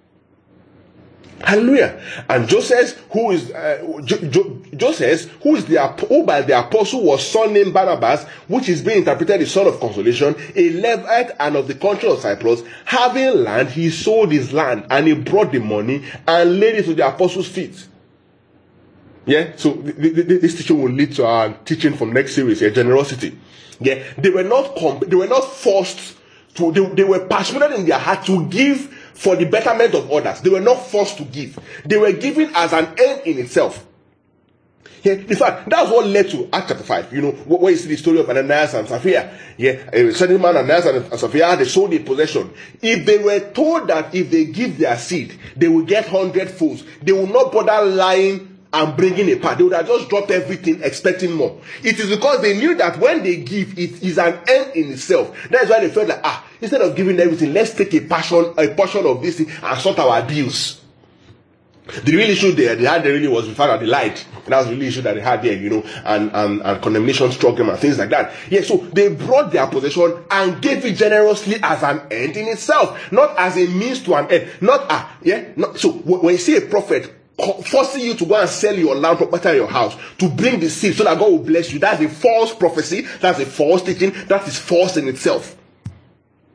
Hallelujah. And Joseph, who is uh, jo- jo- Joseph, who is the who by the apostle was surnamed Barnabas, which is being interpreted the son of consolation, a Levite and of the country of Cyprus, having land, he sold his land and he brought the money and laid it to the apostles' feet. Yeah. So th- th- th- this teaching will lead to our teaching from next series, yeah, generosity. Yeah. They were not comp- they were not forced to. They, they were passionate in their heart to give for the betterment of others. They were not forced to give. They were given as an end in itself. Yeah, in fact, that's what led to Acts chapter five. You know, where you see the story of Ananias and Sapphira. Yeah, a certain man, Ananias and Sapphira, they sold their possession. If they were told that if they give their seed, they will get hundred folds, they will not bother lying and bringing a part. They would have just dropped everything expecting more. It is because they knew that when they give, it is an end in itself. That's why they felt like, ah, instead of giving everything, let's take a portion, a portion of this thing and sort our bills. The real issue there, they had, they really was the fact that they lied. And that was the real issue that they had there, you know, and, and, and condemnation struck them and things like that. Yeah, so they brought their possession and gave it generously as an end in itself, not as a means to an end. Not, ah, yeah, not, so when you see a prophet forcing you to go and sell your land, property, and your house to bring the seed so that God will bless you, that's a false prophecy, that's a false teaching, that is false in itself.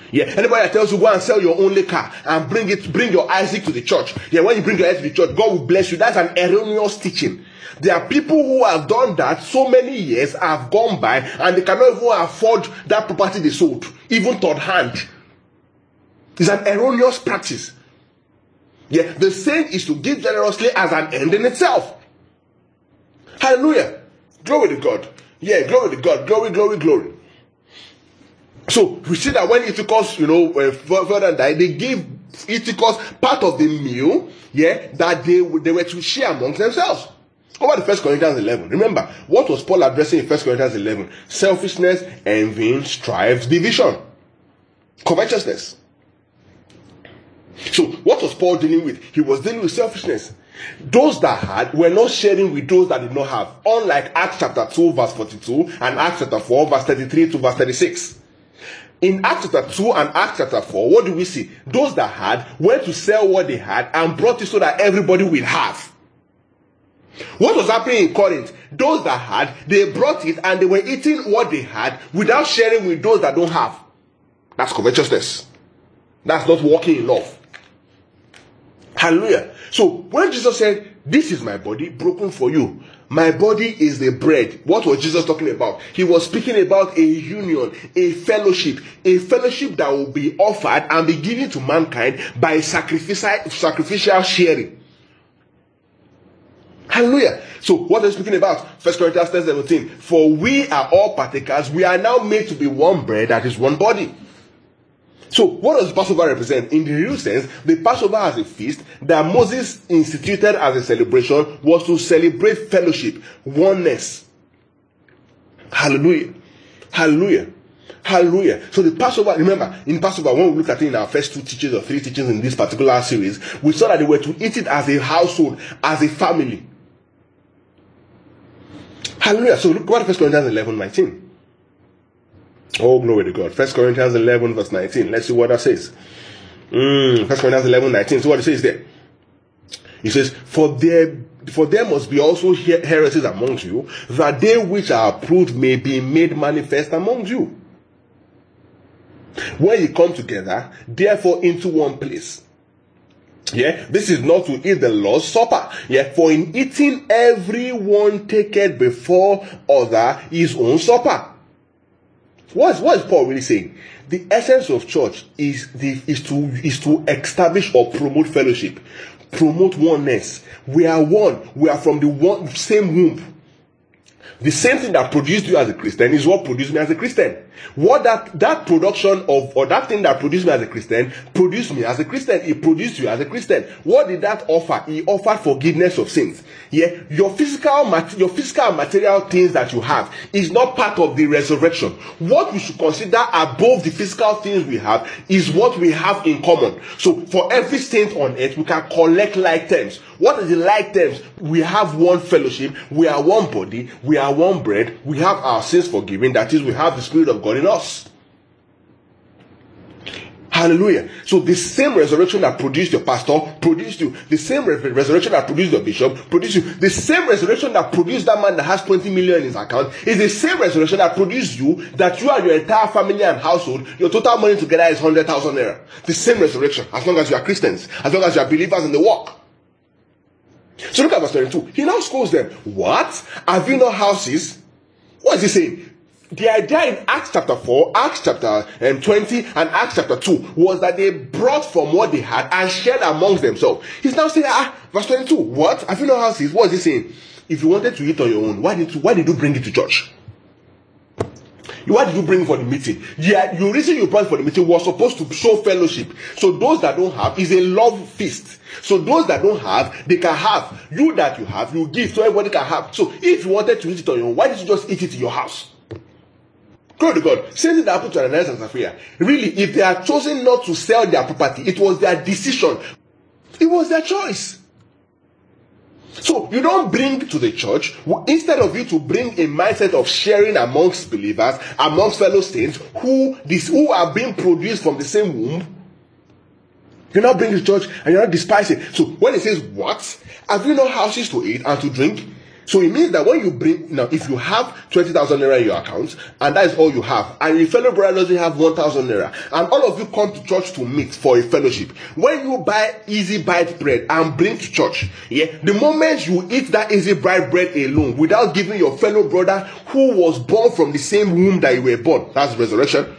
Yeah, anybody that tells you go and sell your only car and bring it, bring your Isaac to the church. Yeah, when you bring your Isaac to the church, God will bless you. That's an erroneous teaching. There are people who have done that so many years have gone by and they cannot even afford that property they sold, even third hand. It's an erroneous practice. Yeah, the saying is to give generously as an end in itself. Hallelujah. Glory to God. Yeah, glory to God. Glory, glory, glory. So we see that when Ithacus, you know, uh, further died, they gave Ithacus part of the meal, yeah, that they they were to share amongst themselves. Over the First Corinthians eleven. Remember, what was Paul addressing in First Corinthians eleven? Selfishness, envy, strife, division, covetousness. So what was Paul dealing with? He was dealing with selfishness. Those that had were not sharing with those that did not have. Unlike Acts chapter two verse forty-two and Acts chapter four verse thirty-three to verse thirty-six. In Acts chapter two and Acts chapter four, what do we see? Those that had went to sell what they had and brought it so that everybody will have. What was happening in Corinth? Those that had, they brought it and they were eating what they had without sharing with those that don't have. That's covetousness. That's not walking in love. Hallelujah. So when Jesus said, this is my body broken for you, my body is the bread. What was Jesus talking about? He was speaking about a union, a fellowship, a fellowship that will be offered and be given to mankind by sacrificial, sacrificial sharing. Hallelujah. So what are you speaking about? First Corinthians ten seventeen. For we are all partakers. We are now made to be one bread, that is one body. So what does Passover represent? In the real sense, the Passover as a feast that Moses instituted as a celebration was to celebrate fellowship, oneness. Hallelujah. Hallelujah. Hallelujah. So the Passover, remember, in Passover, when we looked at it in our first two teachings or three teachings in this particular series, we saw that they were to eat it as a household, as a family. Hallelujah. So look what First Corinthians eleven nineteen. Oh, glory to God. First Corinthians eleven verse nineteen. Let's see what that says. Mm, First Corinthians eleven nineteen. So what it says there? It says, For there, for there must be also heresies amongst you, that they which are approved may be made manifest among you. When you come together, therefore into one place. Yeah, this is not to eat the Lord's Supper. Yeah, for in eating everyone taketh before other his own supper. What is, what is Paul really saying? The essence of church is the is to is to establish or promote fellowship, promote oneness. We are one. We are from the one same womb. The same thing that produced you as a Christian is what produced me as a Christian. What that, that production of, or that thing that produced me as a Christian, produced me as a Christian. It produced you as a Christian. What did that offer? It offered forgiveness of sins. Yeah, your physical, your physical material things that you have is not part of the resurrection. What we should consider above the physical things we have is what we have in common. So for every saint on earth, we can collect like terms. What are the like terms? We have one fellowship. We are one body. We are one bread. We have our sins forgiven. That is, we have the Spirit of God in us. Hallelujah. So the same resurrection that produced your pastor produced you. The same re- resurrection that produced your bishop produced you. The same resurrection that produced that man that has twenty million in his account is the same resurrection that produced you, that you and your entire family and household, your total money together is one hundred thousand naira. The same resurrection, as long as you are Christians, as long as you are believers in the work. So look at verse twenty-two. He now scolds them. What? Have you no houses? What is he saying? The idea in Acts chapter four, Acts chapter um, twenty, and Acts chapter two was that they brought from what they had and shared amongst themselves. He's now saying, ah, verse twenty-two, what? Have you no houses? What is he saying? If you wanted to eat on your own, why did you, why did you bring it to church? Why did you bring it for the meeting? Yeah, the reason you brought it for the meeting was supposed to show fellowship. So those that don't have is a love feast. So those that don't have, they can have. You that you have, you give so everybody can have. So if you wanted to eat it on your own, why did you just eat it in your house? Glory to God. Same thing that happened to Ananias and Sapphira. Really, if they had chosen not to sell their property, it was their decision. It was their choice. So you don't bring to the church, instead of you to bring a mindset of sharing amongst believers, amongst fellow saints who this who are being produced from the same womb. You now bring to church and you're not despising. So when it says, what? Have you no houses to eat and to drink? So it means that when you bring, now if you have twenty thousand naira in your account, and that is all you have, and your fellow brother doesn't have one thousand naira, and all of you come to church to meet for a fellowship, when you buy Easy Bite bread and bring to church, yeah, the moment you eat that Easy Bite bread alone, without giving your fellow brother who was born from the same womb that you were born, that's resurrection,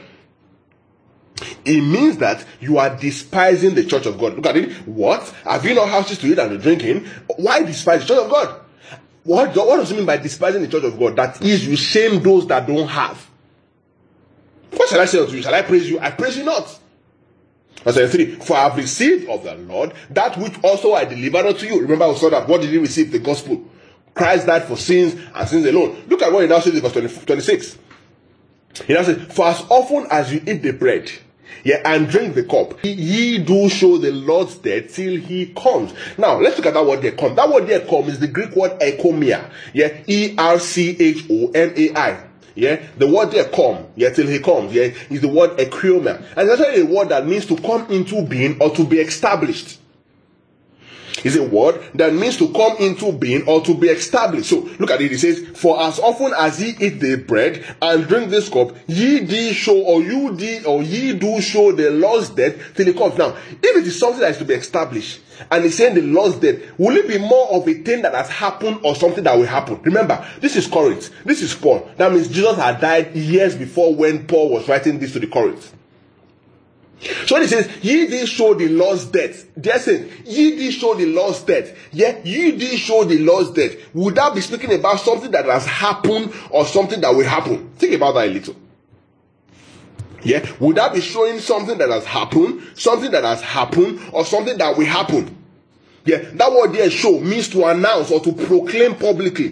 it means that you are despising the church of God. Look at it. What? Have you not houses to eat and to drink in? Why despise the church of God? What, what does it mean by despising the church of God? That is, you shame those that don't have. What shall I say unto you? Shall I praise you? I praise you not. Verse three. For I have received of the Lord that which also I delivered unto you. Remember, we saw that. What did he receive? The gospel. Christ died for sins and sins alone. Look at what he now says in verse twenty, twenty-six. He now says, for as often as you eat the bread, yeah, and drink the cup, ye do show the Lord's death till he comes. Now, let's look at that word there, come. That word there, come, is the Greek word echomia. Yeah, E R C H O M A I. Yeah, the word there, come, yeah, till he comes, yeah, is the word echomia. And it's actually a word that means to come into being or to be established. Is a word that means to come into being or to be established. So look at it. It says, for as often as ye eat the bread and drink this cup, ye do show, or you do, or ye do show the Lord's death till he comes. Now, if it is something that is to be established, and he's saying the Lord's death, will it be more of a thing that has happened or something that will happen? Remember, this is Corinth. This is Paul. That means Jesus had died years before when Paul was writing this to the Corinth. So when he says, ye did show the Lord's death, they're saying, ye did show the Lord's death. Yeah, ye did show the Lord's death. Would that be speaking about something that has happened or something that will happen? Think about that a little. Yeah, would that be showing something that has happened, something that has happened, or something that will happen? Yeah, that word there, show, means to announce or to proclaim publicly.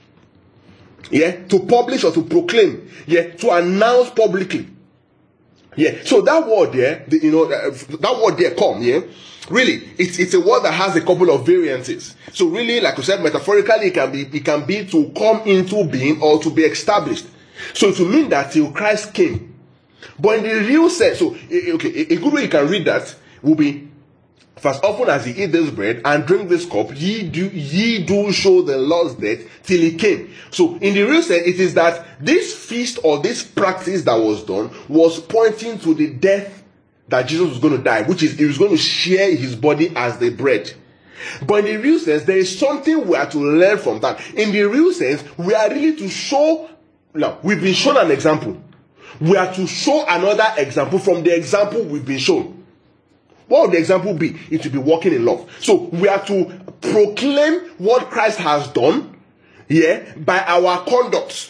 Yeah, to publish or to proclaim. Yeah, to announce publicly. Yeah, so that word there, the, you know, uh, that word there, come, yeah, really, it's it's a word that has a couple of variances. So really, like I said, metaphorically, it can be it can be to come into being or to be established. So to mean that till Christ came, but in the real sense, so okay, a good way you can read that will be, for as often as ye eat this bread and drink this cup, ye do ye do show the Lord's death till he came. So in the real sense, it is that this feast or this practice that was done was pointing to the death that Jesus was going to die, which is he was going to share his body as the bread. But in the real sense, there is something we are to learn from that. In the real sense, we are really to show. Now, we've been shown an example. We are to show another example from the example we've been shown. What would the example be? It would be walking in love. So we are to proclaim what Christ has done, yeah, by our conduct.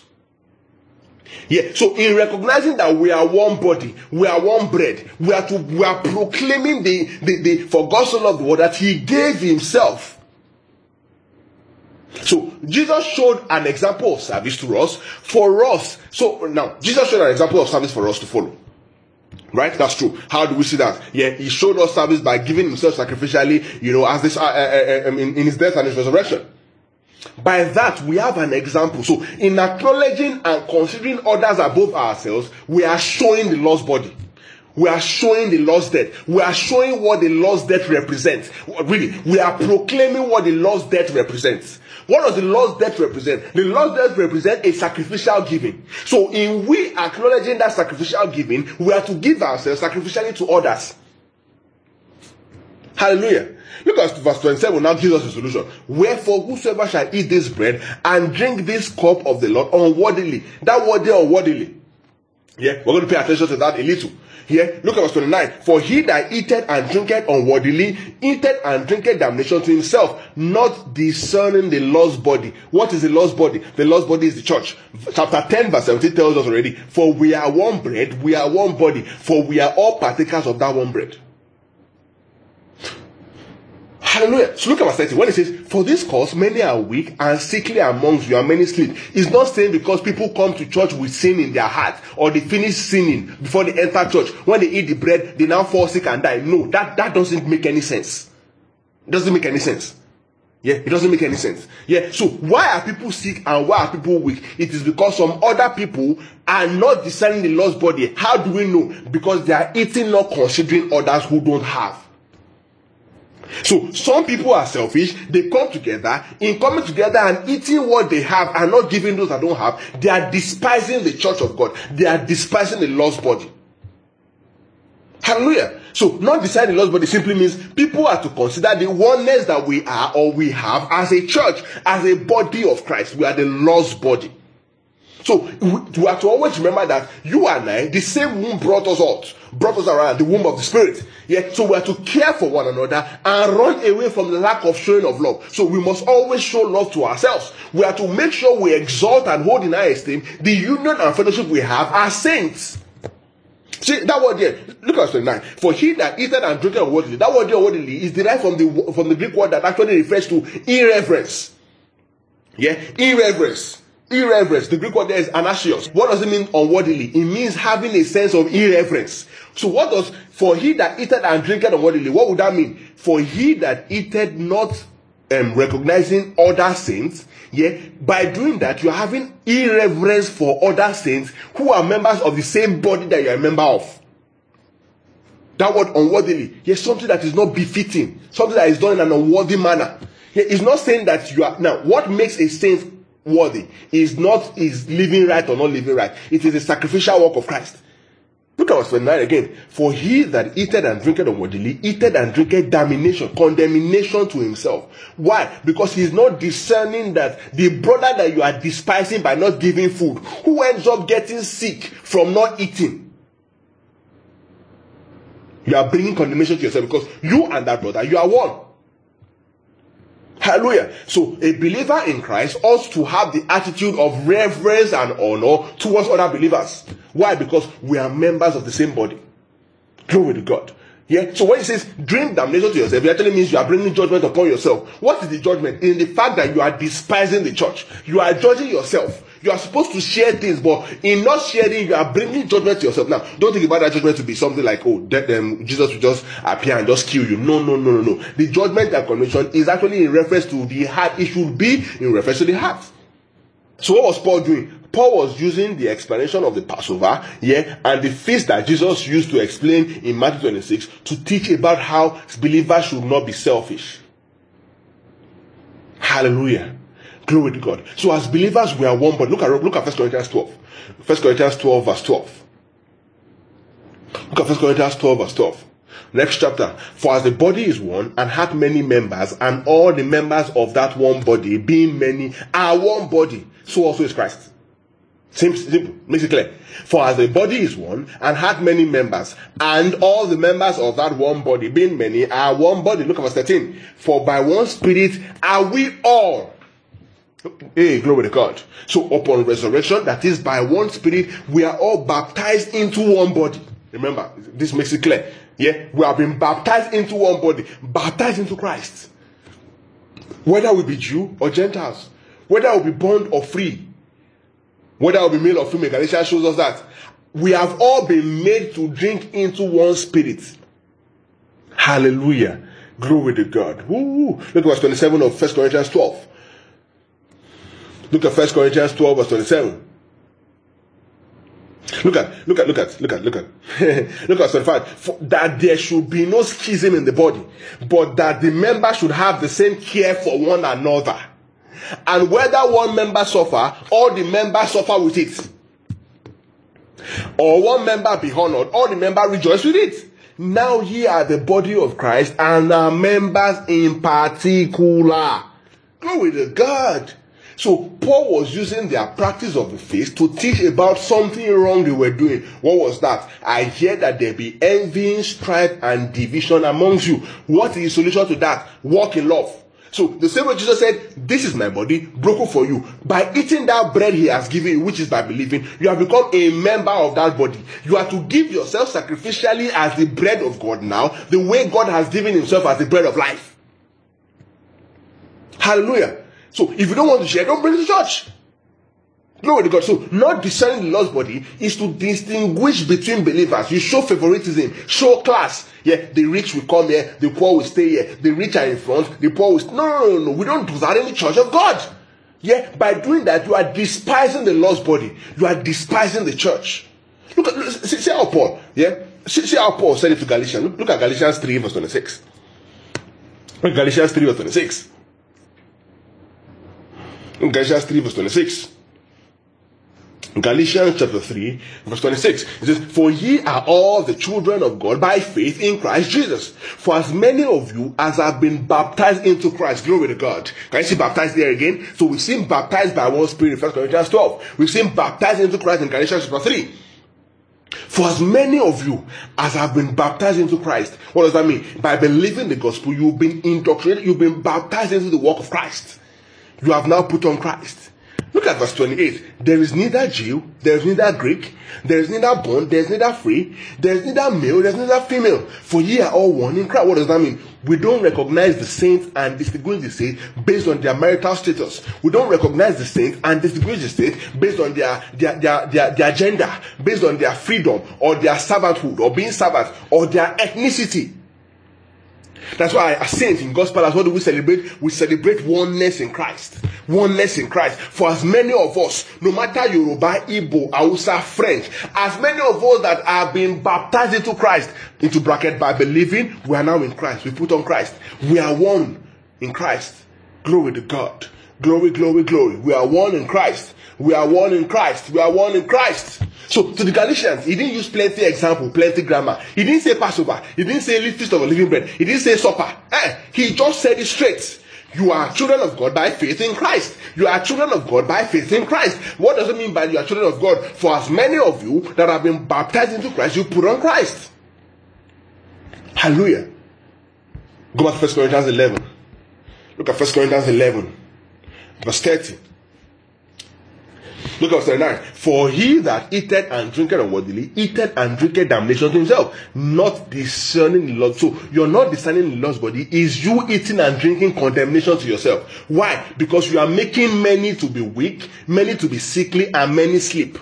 Yeah. So in recognizing that we are one body, we are one bread, we are to we are proclaiming the the, the for God so loved the world that he gave himself. So Jesus showed an example of service to us for us. So now Jesus showed an example of service for us to follow. Right? That's true. How do we see that? Yeah, he showed us service by giving himself sacrificially, you know, as this uh, uh, uh, in, in his death and his resurrection. By that, we have an example. So, in acknowledging and considering others above ourselves, we are showing the Lord's body. We are showing the Lord's death. We are showing what the Lord's death represents. Really, we are proclaiming what the Lord's death represents. What does the Lord's death represent? The Lord's death represents a sacrificial giving. So in we acknowledging that sacrificial giving, we are to give ourselves sacrificially to others. Hallelujah. Look at verse twenty-seven. Now gives us a solution. Wherefore whosoever shall eat this bread and drink this cup of the Lord unworthily. That word there, unworthily. Yeah, we're going to pay attention to that a little. Here, look at verse twenty-nine. For he that eateth and drinketh unworthily, eateth and drinketh damnation to himself, not discerning the Lord's body. What is the Lord's body? The Lord's body is the church. Chapter ten verse seventeen tells us already, for we are one bread, we are one body, for we are all partakers of that one bread. Hallelujah. So look at verse thirty. When it says, for this cause many are weak and sickly amongst you, and many sleep. It's not saying because people come to church with sin in their heart, or they finish sinning before they enter church. When they eat the bread, they now fall sick and die. No, that, that doesn't make any sense. It doesn't make any sense. Yeah, it doesn't make any sense. Yeah, so why are people sick and why are people weak? It is because some other people are not discerning the Lord's body. How do we know? Because they are eating, not considering others who don't have. So some people are selfish. They come together. In coming together and eating what they have and not giving those that don't have, they are despising the church of God. They are despising the Lord's body. Hallelujah. So not deciding the Lord's body simply means people are to consider the oneness that we are or we have as a church, as a body of Christ. We are the Lord's body. So we have to always remember that you and I, the same womb brought us out, brought us around, the womb of the Spirit. Yeah. So we have to care for one another and run away from the lack of showing of love. So we must always show love to ourselves. We have to make sure we exalt and hold in high esteem the union and fellowship we have as saints. See that word there. Look at verse twenty-nine. For he that eateth and drinketh unworthily, that word there unworthily is derived from the from the Greek word that actually refers to irreverence. Yeah, irreverence. Irreverence. The Greek word there is anasios. What does it mean unworthily? It means having a sense of irreverence. So what does for he that eateth and drinketh unworthily? What would that mean? For he that eateth not um, recognizing other saints, yeah, by doing that you are having irreverence for other saints who are members of the same body that you are a member of. That word unworthily, yes, something that is not befitting, something that is done in an unworthy manner. Yeah, it's not saying that you are now. What makes a saint worthy is not is living right or not living right. It is a sacrificial work of Christ. Look at verse twenty-nine again. For he that eateth and drinketh unworthily, eateth and drinketh damnation, condemnation to himself. Why? Because he is not discerning that the brother that you are despising by not giving food, who ends up getting sick from not eating, you are bringing condemnation to yourself because you and that brother, you are one. Hallelujah. So a believer in Christ ought to have the attitude of reverence and honor towards other believers. Why? Because we are members of the same body. Glory to God. Yeah. So when he says bring damnation to yourself, it actually means you are bringing judgment upon yourself. What is the judgment? In the fact that you are despising the church. You are judging yourself. You are supposed to share things, but in not sharing, you are bringing judgment to yourself. Now, don't think about that judgment to be something like, oh, that, um, Jesus will just appear and just kill you. No, no, no, no, no. The judgment and condemnation is actually in reference to the heart. It should be in reference to the heart. So what was Paul doing? Paul was using the explanation of the Passover, yeah, and the feast that Jesus used to explain in Matthew twenty-six to teach about how believers should not be selfish. Hallelujah. Glory to God. So as believers, we are one body. Look at look at First Corinthians twelve. First Corinthians twelve, verse twelve. Look at First Corinthians twelve, verse twelve. Next chapter. For as the body is one and hath many members, and all the members of that one body, being many, are one body, so also is Christ. Simple, simple, makes it clear. For as the body is one and hath many members, and all the members of that one body, being many, are one body. Look at verse thirteen. For by one Spirit are we all. Hey, glory to God. So upon resurrection, that is by one Spirit, we are all baptized into one body. Remember, this makes it clear. Yeah, we have been baptized into one body, baptized into Christ. Whether we be Jew or Gentiles, whether we be bond or free, whether we be male or female, Galatians shows us that we have all been made to drink into one Spirit. Hallelujah. Glory to God. Woo. Look at verse twenty-seven of First Corinthians twelve. Look at First Corinthians twelve, verse twenty-seven. Look at, look at, look at, look at, look at, look at twenty-five. For that there should be no schism in the body, but that the members should have the same care for one another. And whether one member suffer, all the members suffer with it. Or one member be honored, all the members rejoice with it. Now ye are the body of Christ and are members in particular. Glory to God. So Paul was using their practice of the faith to teach about something wrong they were doing. What was that? I hear that there be envying, strife, and division amongst you. What is the solution to that? Walk in love. So the same way Jesus said, this is my body broken for you. By eating that bread he has given you, which is by believing, you have become a member of that body. You are to give yourself sacrificially as the bread of God now, the way God has given himself as the bread of life. Hallelujah. So if you don't want to share, don't bring it to church. Glory to God. So not discerning the Lord's body is to distinguish between believers. You show favoritism, show class. Yeah, the rich will come here, the poor will stay here. The rich are in front, the poor will... No, no, no, no. We don't do that in the church of God. Yeah, by doing that, you are despising the Lord's body. You are despising the church. Look at, see, see how Paul, yeah? See, see how Paul said it to Galatians. Look, look at Galatians three, verse twenty-six. Galatians three verse twenty-six. Galatians three verse twenty-six. Galatians chapter three verse twenty-six. It says, for ye are all the children of God by faith in Christ Jesus. For as many of you as have been baptized into Christ, glory to God. Can you see baptized there again? So we've seen baptized by one Spirit in First Corinthians twelve. We've seen baptized into Christ in Galatians chapter three. For as many of you as have been baptized into Christ. What does that mean? By believing the gospel, you've been indoctrinated, you've been baptized into the work of Christ. You have now put on Christ. Look at verse twenty-eight. There is neither Jew, there is neither Greek, there is neither bond, there is neither free, there is neither male, there is neither female. For ye are all one in Christ. What does that mean? We don't recognize the saints and distinguish the saints based on their marital status. We don't recognize the saints and distinguish the saints based on their, their, their, their, their gender, based on their freedom, or their servanthood, or being servants, or their ethnicity. That's why as saints in gospel, as what do we celebrate? We celebrate oneness in Christ. Oneness in Christ. For as many of us, no matter Yoruba, Igbo, Hausa, French, as many of us that have been baptized into Christ, into bracket by believing, we are now in Christ. We put on Christ. We are one in Christ. Glory to God. Glory, glory, glory. We are one in Christ. We are one in Christ. We are one in Christ. So, to the Galatians, he didn't use plenty example, plenty grammar. He didn't say Passover. He didn't say feast of unleavened bread. He didn't say supper. Eh, he just said it straight. You are children of God by faith in Christ. You are children of God by faith in Christ. What does it mean by you are children of God? For as many of you that have been baptized into Christ, you put on Christ. Hallelujah. Go back to First Corinthians eleven. Look at First Corinthians eleven, verse thirty. Look at verse thirty-nine. For he that eateth and drinketh unworthily, eateth and drinketh damnation to himself, not discerning the Lord. So you're not discerning the Lord's body. Is you eating and drinking condemnation to yourself? Why? Because you are making many to be weak, many to be sickly, and many sleep.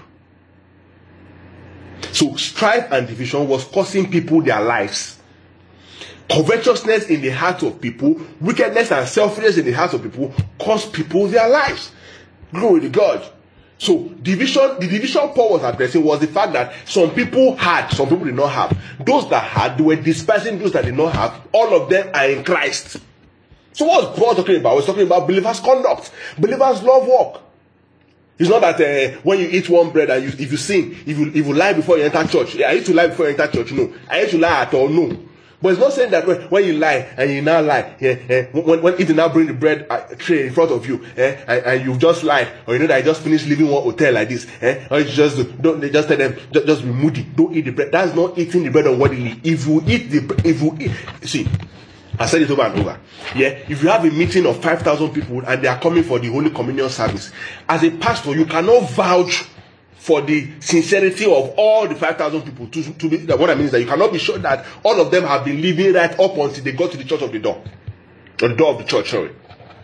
So strife and division was costing people their lives. Covetousness in the heart of people, wickedness and selfishness in the heart of people cost people their lives. Glory to God. So division, the division Paul was addressing was the fact that some people had, some people did not have. Those that had, they were despising those that did not have. All of them are in Christ. So what was Paul talking about? He was talking about believers' conduct, believers' love walk. It's not that uh, when you eat one bread and you, if you sin, if you if you lie before you enter church, yeah, I need to lie before you enter church. No, I need to lie at all. No. But it's not saying that when, when you lie and you now lie, yeah, eh, when, when it now bring the bread uh, tray in front of you, eh, and, and you just lied, or you know that I just finished leaving one hotel like this, eh, or you just don't they just tell them just, just be moody, don't eat the bread. That's not eating the bread unworthily. If you eat the if you eat, see, I said it over and over. Yeah, if you have a meeting of five thousand people and they are coming for the Holy Communion service, as a pastor, you cannot vouch for the sincerity of all the five thousand people. To, to be, what I mean is that you cannot be sure that all of them have been living right up until they got to the church of the door. Or the door of the church, sorry.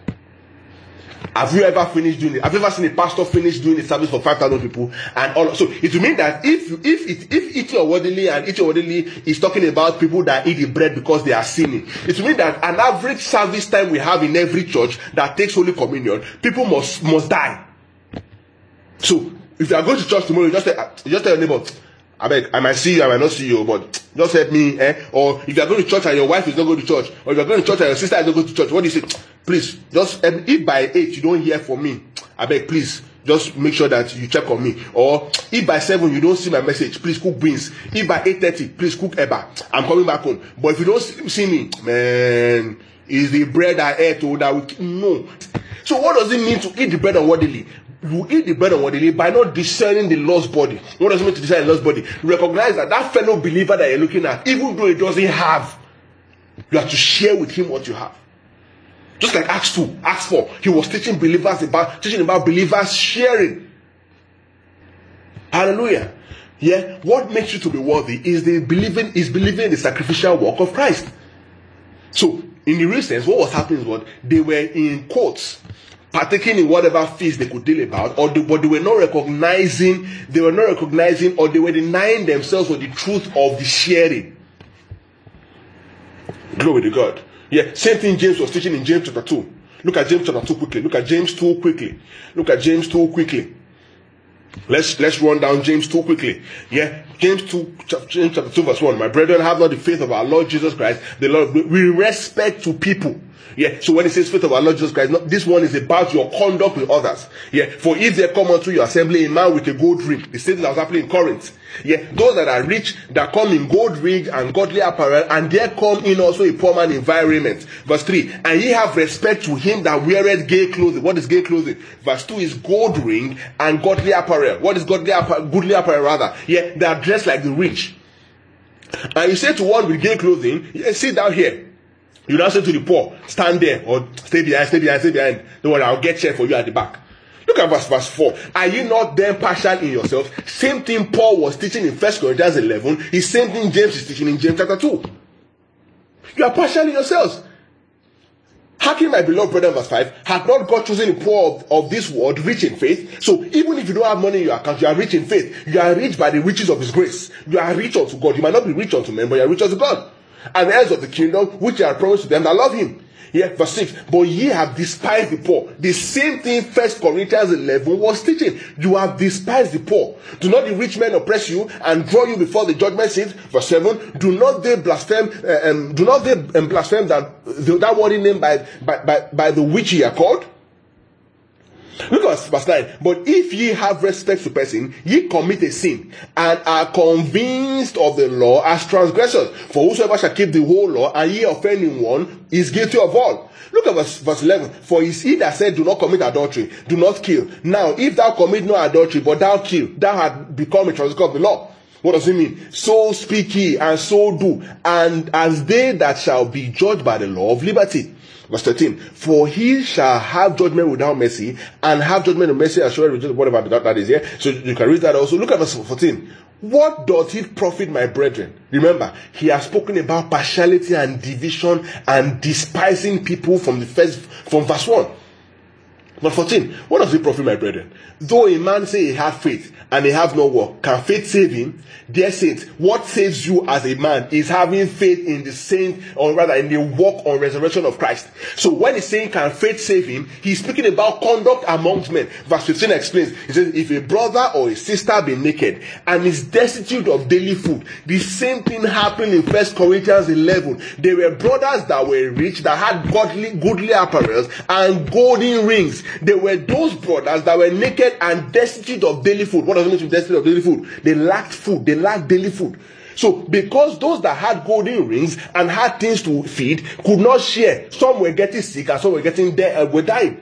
Have you ever finished doing it? Have you ever seen a pastor finish doing a service for five thousand people? And all so it will mean that if if it, if eating unworthily and eating unworthily is talking about people that eat the bread because they are sinning, it will mean that an average service time we have in every church that takes Holy Communion, people must must die. So if you are going to church tomorrow, you just tell, you just tell your neighbor, I beg, I might see you, I might not see you, but just help me, eh? Or if you are going to church and your wife is not going to church, or if you are going to church and your sister is not going to church, what do you say? Please, just, um, if by eight you don't hear from me, I beg, please, just make sure that you check on me. Or if by seven you don't see my message, please cook beans. If by eight thirty, please cook eba. I'm coming back home. But if you don't see me, man, is the bread I ate or that we, no. So what does it mean to eat the bread unworthily? You eat the bread unworthily by not discerning the Lord's body. What does it mean to discern the Lord's body? Recognize that that fellow believer that you're looking at, even though he doesn't have, you have to share with him what you have. Just like Acts two, Acts four, he was teaching believers about teaching about believers sharing. Hallelujah. Yeah. What makes you to be worthy is the believing is believing in the sacrificial work of Christ. So in the real sense, what was happening was what they were in quotes partaking in whatever feast they could deal about, or they, but they were not recognizing, they were not recognizing, or they were denying themselves for the truth of the sharing. Glory to God. Yeah, same thing James was teaching in James chapter two. Look at James chapter two quickly. Look at James two quickly. Look at James two quickly. Let's let's run down James two quickly. Yeah, James two, James chapter two verse one. My brethren, have not the faith of our Lord Jesus Christ, the Lord. We respect to people. Yeah. So when it says faith of our Lord Jesus Christ, not, this one is about your conduct with others. Yeah. For if there come unto your assembly a man with a gold ring, the same thing that was happening in Corinth. Yeah. Those that are rich, that come in gold ring and godly apparel, and there come in also a poor man in vile raiment. Verse three. And ye have respect to him that weareth gay clothing. What is gay clothing? Verse two is gold ring and godly apparel. What is godly apparel? Goodly apparel rather. Yeah. They are dressed like the rich. And you say to one with gay clothing, yeah, sit down here. You now say to the poor, stand there or stay behind, stay behind, stay behind. Don't worry, I'll get chair for you at the back. Look at verse, verse four. Are you not then partial in yourself? Same thing Paul was teaching in First Corinthians eleven. The same thing James is teaching in James chapter two. You are partial in yourselves. Hearken, my beloved brother, verse five. Hath not God chosen the poor of, of this world rich in faith? So even if you don't have money in your account, you are rich in faith. You are rich by the riches of his grace. You are rich unto God. You might not be rich unto men, but you are rich unto God. And the heirs of the kingdom, which are promised to them that love him. Yeah, verse six. But ye have despised the poor. The same thing First Corinthians eleven was teaching. You have despised the poor. Do not the rich men oppress you and draw you before the judgment seat? Verse seven. Do not they blaspheme? Uh, um, do not they um, blaspheme that that worthy name by by by, by the which ye are called? Look at verse nine. But if ye have respect to person, ye commit a sin, and are convinced of the law as transgressors. For whosoever shall keep the whole law, and ye offend in one, is guilty of all. Look at verse, verse eleven. For is he that said, do not commit adultery, do not kill. Now, if thou commit no adultery, but thou kill, thou hast become a transgressor of the law. What does it mean? So speak ye, and so do, and as they that shall be judged by the law of liberty. Verse thirteen. For he shall have judgment without mercy, and have judgment with mercy and surely reject whatever that, that is here. So you can read that also. Look at verse fourteen. What doth it profit, my brethren? Remember, he has spoken about partiality and division and despising people from the first, from verse one. Verse fourteen. What does it profit, my brethren? Though a man say he have faith and he have no work, can faith save him? Dear saints, what saves you as a man is having faith in the saint, or rather in the work or resurrection of Christ. So when he's saying can faith save him, he's speaking about conduct amongst men. Verse fifteen explains. He says, if a brother or a sister be naked and is destitute of daily food, the same thing happened in First Corinthians eleven. There were brothers that were rich, that had godly, goodly apparels and golden rings. There were those brothers that were naked and destitute of daily food. What does it mean to be destitute of daily food? They lacked food. They lacked daily food. So, because those that had golden rings and had things to feed could not share, some were getting sick and some were getting dead, uh, were dying.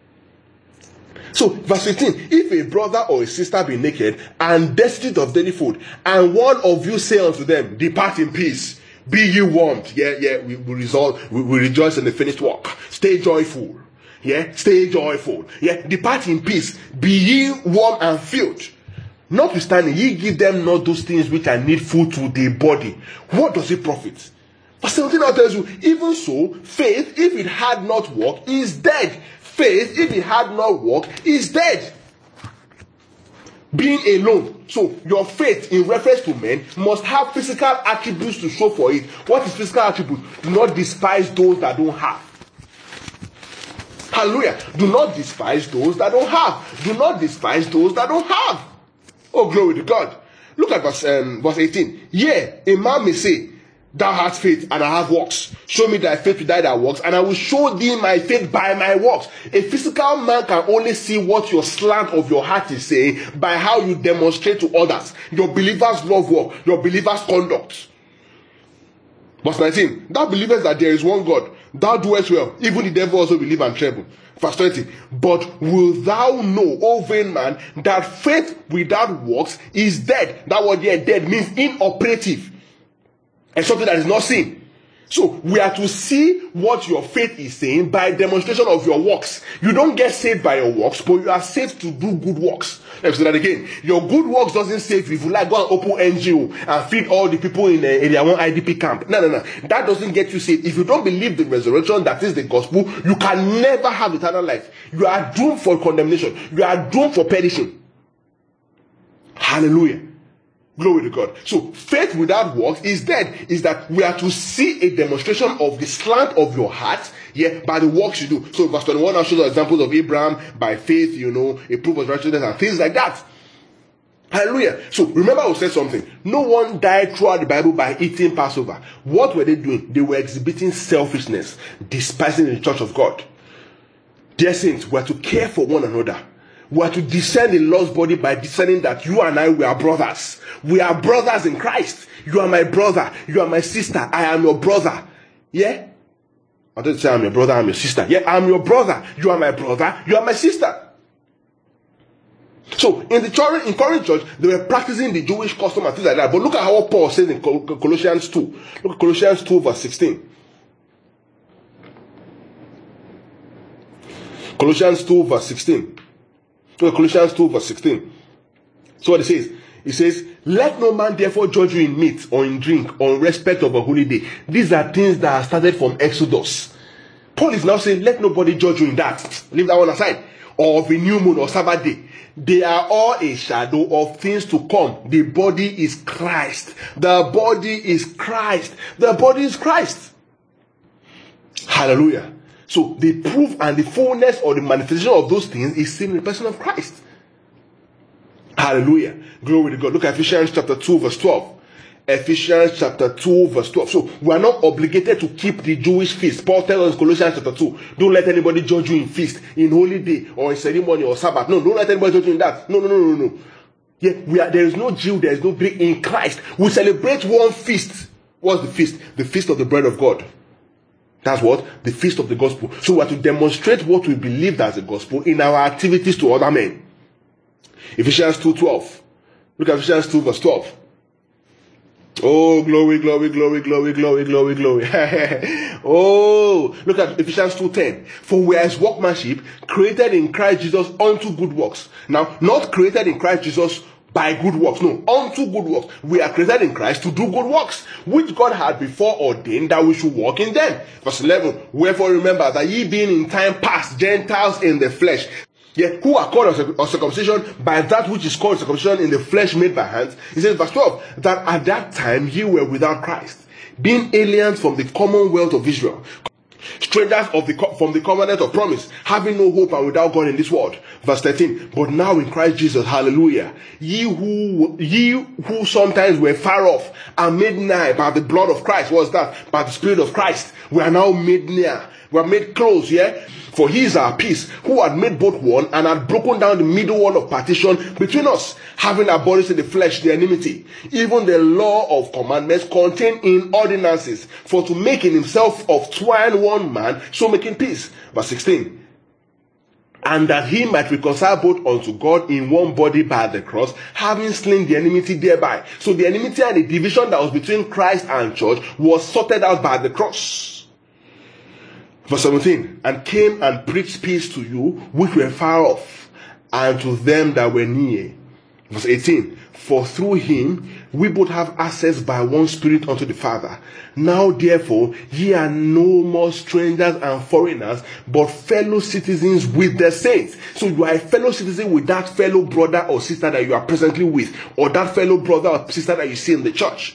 So, verse fifteen, if a brother or a sister be naked and destitute of daily food, and one of you say unto them, depart in peace, be ye warmed. Yeah, yeah, we, we resolve, we, we rejoice in the finished work. Stay joyful. Yeah, stay joyful. Yeah, depart in peace. Be ye warm and filled. Notwithstanding, ye give them not those things which are needful to the body. What does it profit? Verse seventeen now tells you, even so, faith, if it had not worked, is dead. Faith, if it had not worked, is dead. Being alone. So, your faith in reference to men must have physical attributes to show for it. What is physical attribute? Do not despise those that don't have. Hallelujah. Do not despise those that don't have. Do not despise those that don't have. Oh, glory to God. Look at verse, um, verse eighteen. Yea, a man may say, thou hast faith and I have works. Show me thy faith without thy works, and I will show thee my faith by my works. A physical man can only see what your slant of your heart is saying by how you demonstrate to others. Your believers' love work, your believers' conduct. Verse nineteen. Thou believest that there is one God. Thou doest well. Even the devil also believe and tremble. Verse twenty. But wilt thou know, O vain man, that faith without works is dead? That word here, dead, means inoperative. And something that is not seen. So, we are to see what your faith is saying by demonstration of your works. You don't get saved by your works, but you are saved to do good works. Let me say that again. Your good works doesn't save you. If you like, go and open N G O and feed all the people in, uh, in their one I D P camp. No, no, no. That doesn't get you saved. If you don't believe the resurrection, that is the gospel, you can never have eternal life. You are doomed for condemnation. You are doomed for perishing. Hallelujah. Glory to God. So, faith without works is dead. Is that we are to see a demonstration of the slant of your heart, yeah, by the works you do. So, verse twenty-one now shows examples of Abraham by faith, you know, a proof of righteousness and things like that. Hallelujah. So remember I said something. No one died throughout the Bible by eating Passover. What were they doing? They were exhibiting selfishness, despising the church of God. Dear saints, we are to care for one another. We are to discern the Lord's body by discerning that you and I, we are brothers. We are brothers in Christ. You are my brother. You are my sister. I am your brother. Yeah? I don't say I'm your brother, I'm your sister. Yeah, I'm your brother. You are my brother. You are my sister. So, in the church, in Corinth church, they were practicing the Jewish custom and things like that. But look at how Paul says in Colossians two. Look at Colossians two verse sixteen. Colossians two verse sixteen. Look at Colossians two verse sixteen. So what it says? It says, let no man therefore judge you in meat or in drink or in respect of a holy day. These are things that are started from Exodus. Paul is now saying, let nobody judge you in that. Leave that one aside. Or of a new moon or Sabbath day. They are all a shadow of things to come. The body is Christ. The body is Christ. The body is Christ. Hallelujah. So the proof and the fullness or the manifestation of those things is seen in the person of Christ. Hallelujah. Glory to God. Look at Ephesians chapter two verse twelve. Ephesians chapter two verse twelve. So we are not obligated to keep the Jewish feast. Paul tells us in Colossians chapter two, don't let anybody judge you in feast, in holy day, or in ceremony or Sabbath. No, don't let anybody judge you in that. No, no, no, no, no. Yeah, we are, there is no Jew, there is no Greek in Christ. We celebrate one feast. What's the feast? The feast of the bread of God. That's what? The feast of the gospel. So we are to demonstrate what we believe as the gospel in our activities to other men. Ephesians two twelve. Look at Ephesians two verse twelve. Oh, glory, glory, glory, glory, glory, glory, glory. Oh, look at Ephesians two ten. For we are his workmanship, created in Christ Jesus unto good works. Now, not created in Christ Jesus by good works. No, unto good works. We are created in Christ to do good works, which God had before ordained that we should walk in them. Verse eleven. Wherefore remember that ye being in time past Gentiles in the flesh, yet who are called of circumcision by that which is called circumcision in the flesh made by hands. He says, verse twelve, that at that time ye were without Christ, being aliens from the commonwealth of Israel, strangers of the from the covenant of promise, having no hope and without God in this world. Verse thirteen, but now in Christ Jesus, hallelujah, ye who ye who sometimes were far off are made nigh by the blood of Christ. What's that? By the Spirit of Christ. We are now made near. We are made close, yeah? For he is our peace, who had made both one, and had broken down the middle wall of partition between us, having abolished in the flesh the enmity, even the law of commandments contained in ordinances, for to make in himself of twine one man, so making peace. Verse sixteen. And that he might reconcile both unto God in one body by the cross, having slain the enmity thereby. So the enmity and the division that was between Christ and church was sorted out by the cross. Verse seventeen, and came and preached peace to you which were far off, and to them that were near. Verse eighteen, for through him we both have access by one Spirit unto the Father. Now therefore ye are no more strangers and foreigners, but fellow citizens with the saints. So you are a fellow citizen with that fellow brother or sister that you are presently with, or that fellow brother or sister that you see in the church.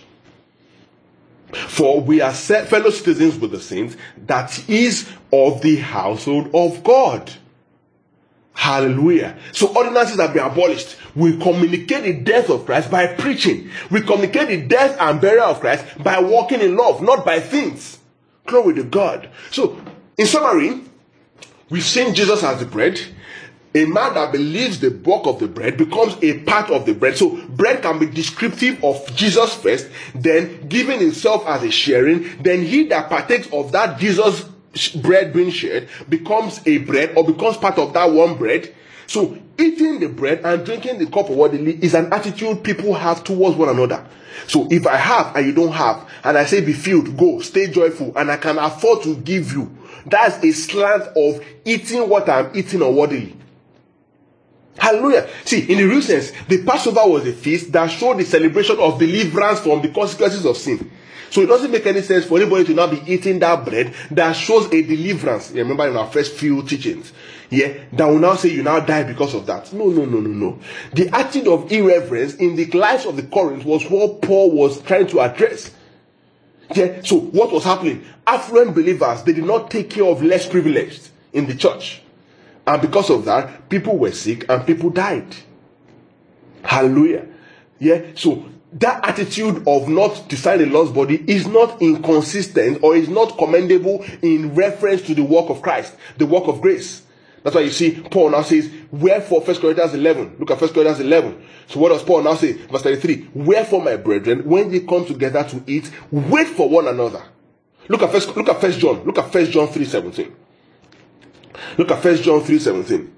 For we are fellow citizens with the saints, that is of the household of God. Hallelujah. So ordinances have been abolished. We communicate the death of Christ by preaching. We communicate the death and burial of Christ by walking in love, not by things. Glory to God. So, in summary, we've seen Jesus as the bread. A man that believes the bulk of the bread becomes a part of the bread. So bread can be descriptive of Jesus first, then giving himself as a sharing. Then he that partakes of that Jesus bread being shared becomes a bread or becomes part of that one bread. So eating the bread and drinking the cup of water is an attitude people have towards one another. So if I have and you don't have, and I say be filled, go, stay joyful, and I can afford to give you, that's a slant of eating what I'm eating unworthily. Hallelujah. See, in the real sense, the Passover was a feast that showed the celebration of deliverance from the consequences of sin. So it doesn't make any sense for anybody to now be eating that bread that shows a deliverance. You remember in our first few teachings, yeah, that will now say you now die because of that. No, no, no, no, no. The attitude of irreverence in the lives of the Corinthians was what Paul was trying to address. Yeah, so what was happening? Affluent believers, they did not take care of less privileged in the church. And because of that, people were sick and people died. Hallelujah. Yeah. So that attitude of not desiring the Lord's body is not inconsistent or is not commendable in reference to the work of Christ, the work of grace. That's why you see Paul now says, wherefore, First Corinthians eleven. Look at First Corinthians eleven. So what does Paul now say? Verse thirty-three. Wherefore, my brethren, when they come together to eat, wait for one another. Look at First, look at First John. Look at First John three seventeen. Look at First John three seventeen.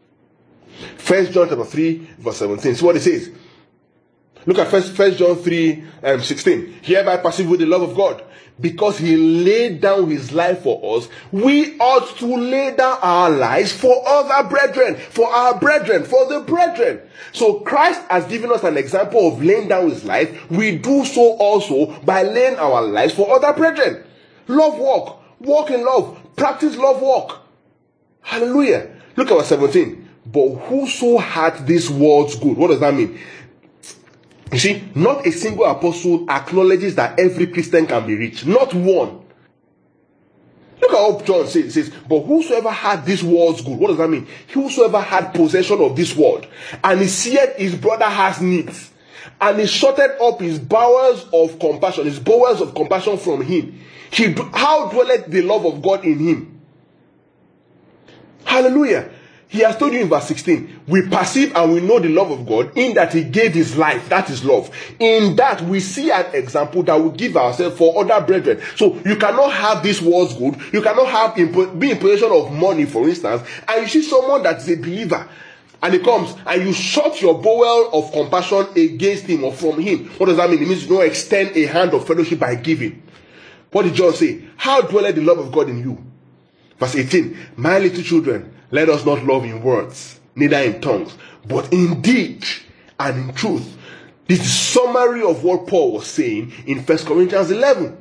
First John chapter three, verse seventeen. See what it says. Look at First, First John three um, sixteen. Hereby perceive with the love of God, because he laid down his life for us, we ought to lay down our lives for other brethren, for our brethren, for the brethren. So Christ has given us an example of laying down his life. We do so also by laying our lives for other brethren. Love walk, walk in love, practice love walk. Hallelujah. Look at verse seventeen. But whoso hath these words good, what does that mean? You see, not a single apostle acknowledges that every Christian can be rich. Not one. Look at what John says. It says, but whosoever had these words good, what does that mean? Whosoever had possession of this word, and he seeth his brother has needs, and he shutted up his bowels of compassion, his bowels of compassion from him. He, how dwelleth the love of God in him? Hallelujah. He has told you in verse sixteen, we perceive and we know the love of God in that he gave his life. That is love. In that we see an example that we give ourselves for other brethren. So you cannot have these words good. You cannot have be in possession of money, for instance, and you see someone that is a believer, and he comes and you shut your bowel of compassion against him or from him. What does that mean? It means you don't extend a hand of fellowship by giving. What did John say? How dwelleth the love of God in you? Verse eighteen, my little children, let us not love in words, neither in tongues, but in deed and in truth. This is a summary of what Paul was saying in First Corinthians eleven.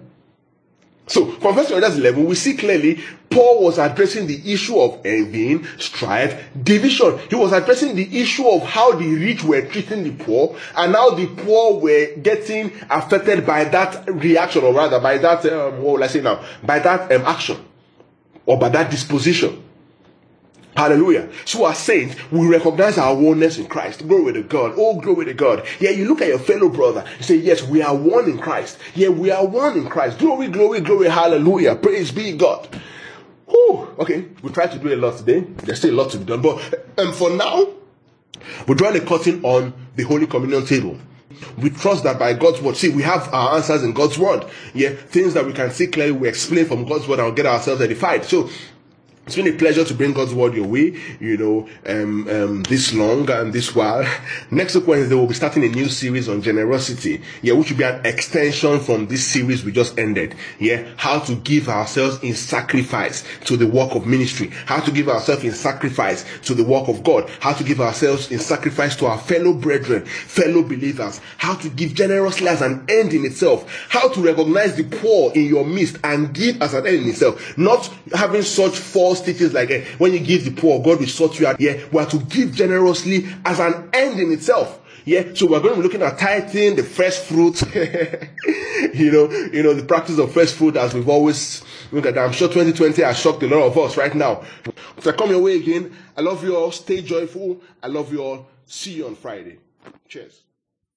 So, from First Corinthians eleven, we see clearly Paul was addressing the issue of envying, strife, division. He was addressing the issue of how the rich were treating the poor, and how the poor were getting affected by that reaction, or rather by that, um, what will I say now, by that um, action, or by that disposition. Hallelujah. So as saints, we recognize our oneness in Christ. Glory to God. Oh, glory to God. Yeah, you look at your fellow brother. You say, yes, we are one in Christ. Yeah, we are one in Christ. Glory, glory, glory. Hallelujah. Praise be God. Whew. Okay, we tried to do a lot today. There's still a lot to be done. But um, for now, we're drawing a curtain on the Holy Communion table. We trust that by God's word. See, we have our answers in God's word. Yeah, things that we can see clearly, we explain from God's word and we'll get ourselves edified. So, it's been a pleasure to bring God's word your way, you know, um, um, this long and this while. Next week Wednesday, we'll be starting a new series on generosity. Yeah, which will be an extension from this series we just ended. Yeah, how to give ourselves in sacrifice to the work of ministry. How to give ourselves in sacrifice to the work of God. How to give ourselves in sacrifice to our fellow brethren, fellow believers. How to give generously as an end in itself. How to recognize the poor in your midst and give as an end in itself. Not having such false teachings like uh, when you give the poor, God will sort you out. Yeah, we are to give generously as an end in itself. Yeah, so we're going to be looking at tithing, the first fruit, you know, you know, the practice of first fruit as we've always looked at that. I'm sure twenty twenty has shocked a lot of us right now. If I come your way again, I love you all. Stay joyful. I love you all. See you on Friday. Cheers.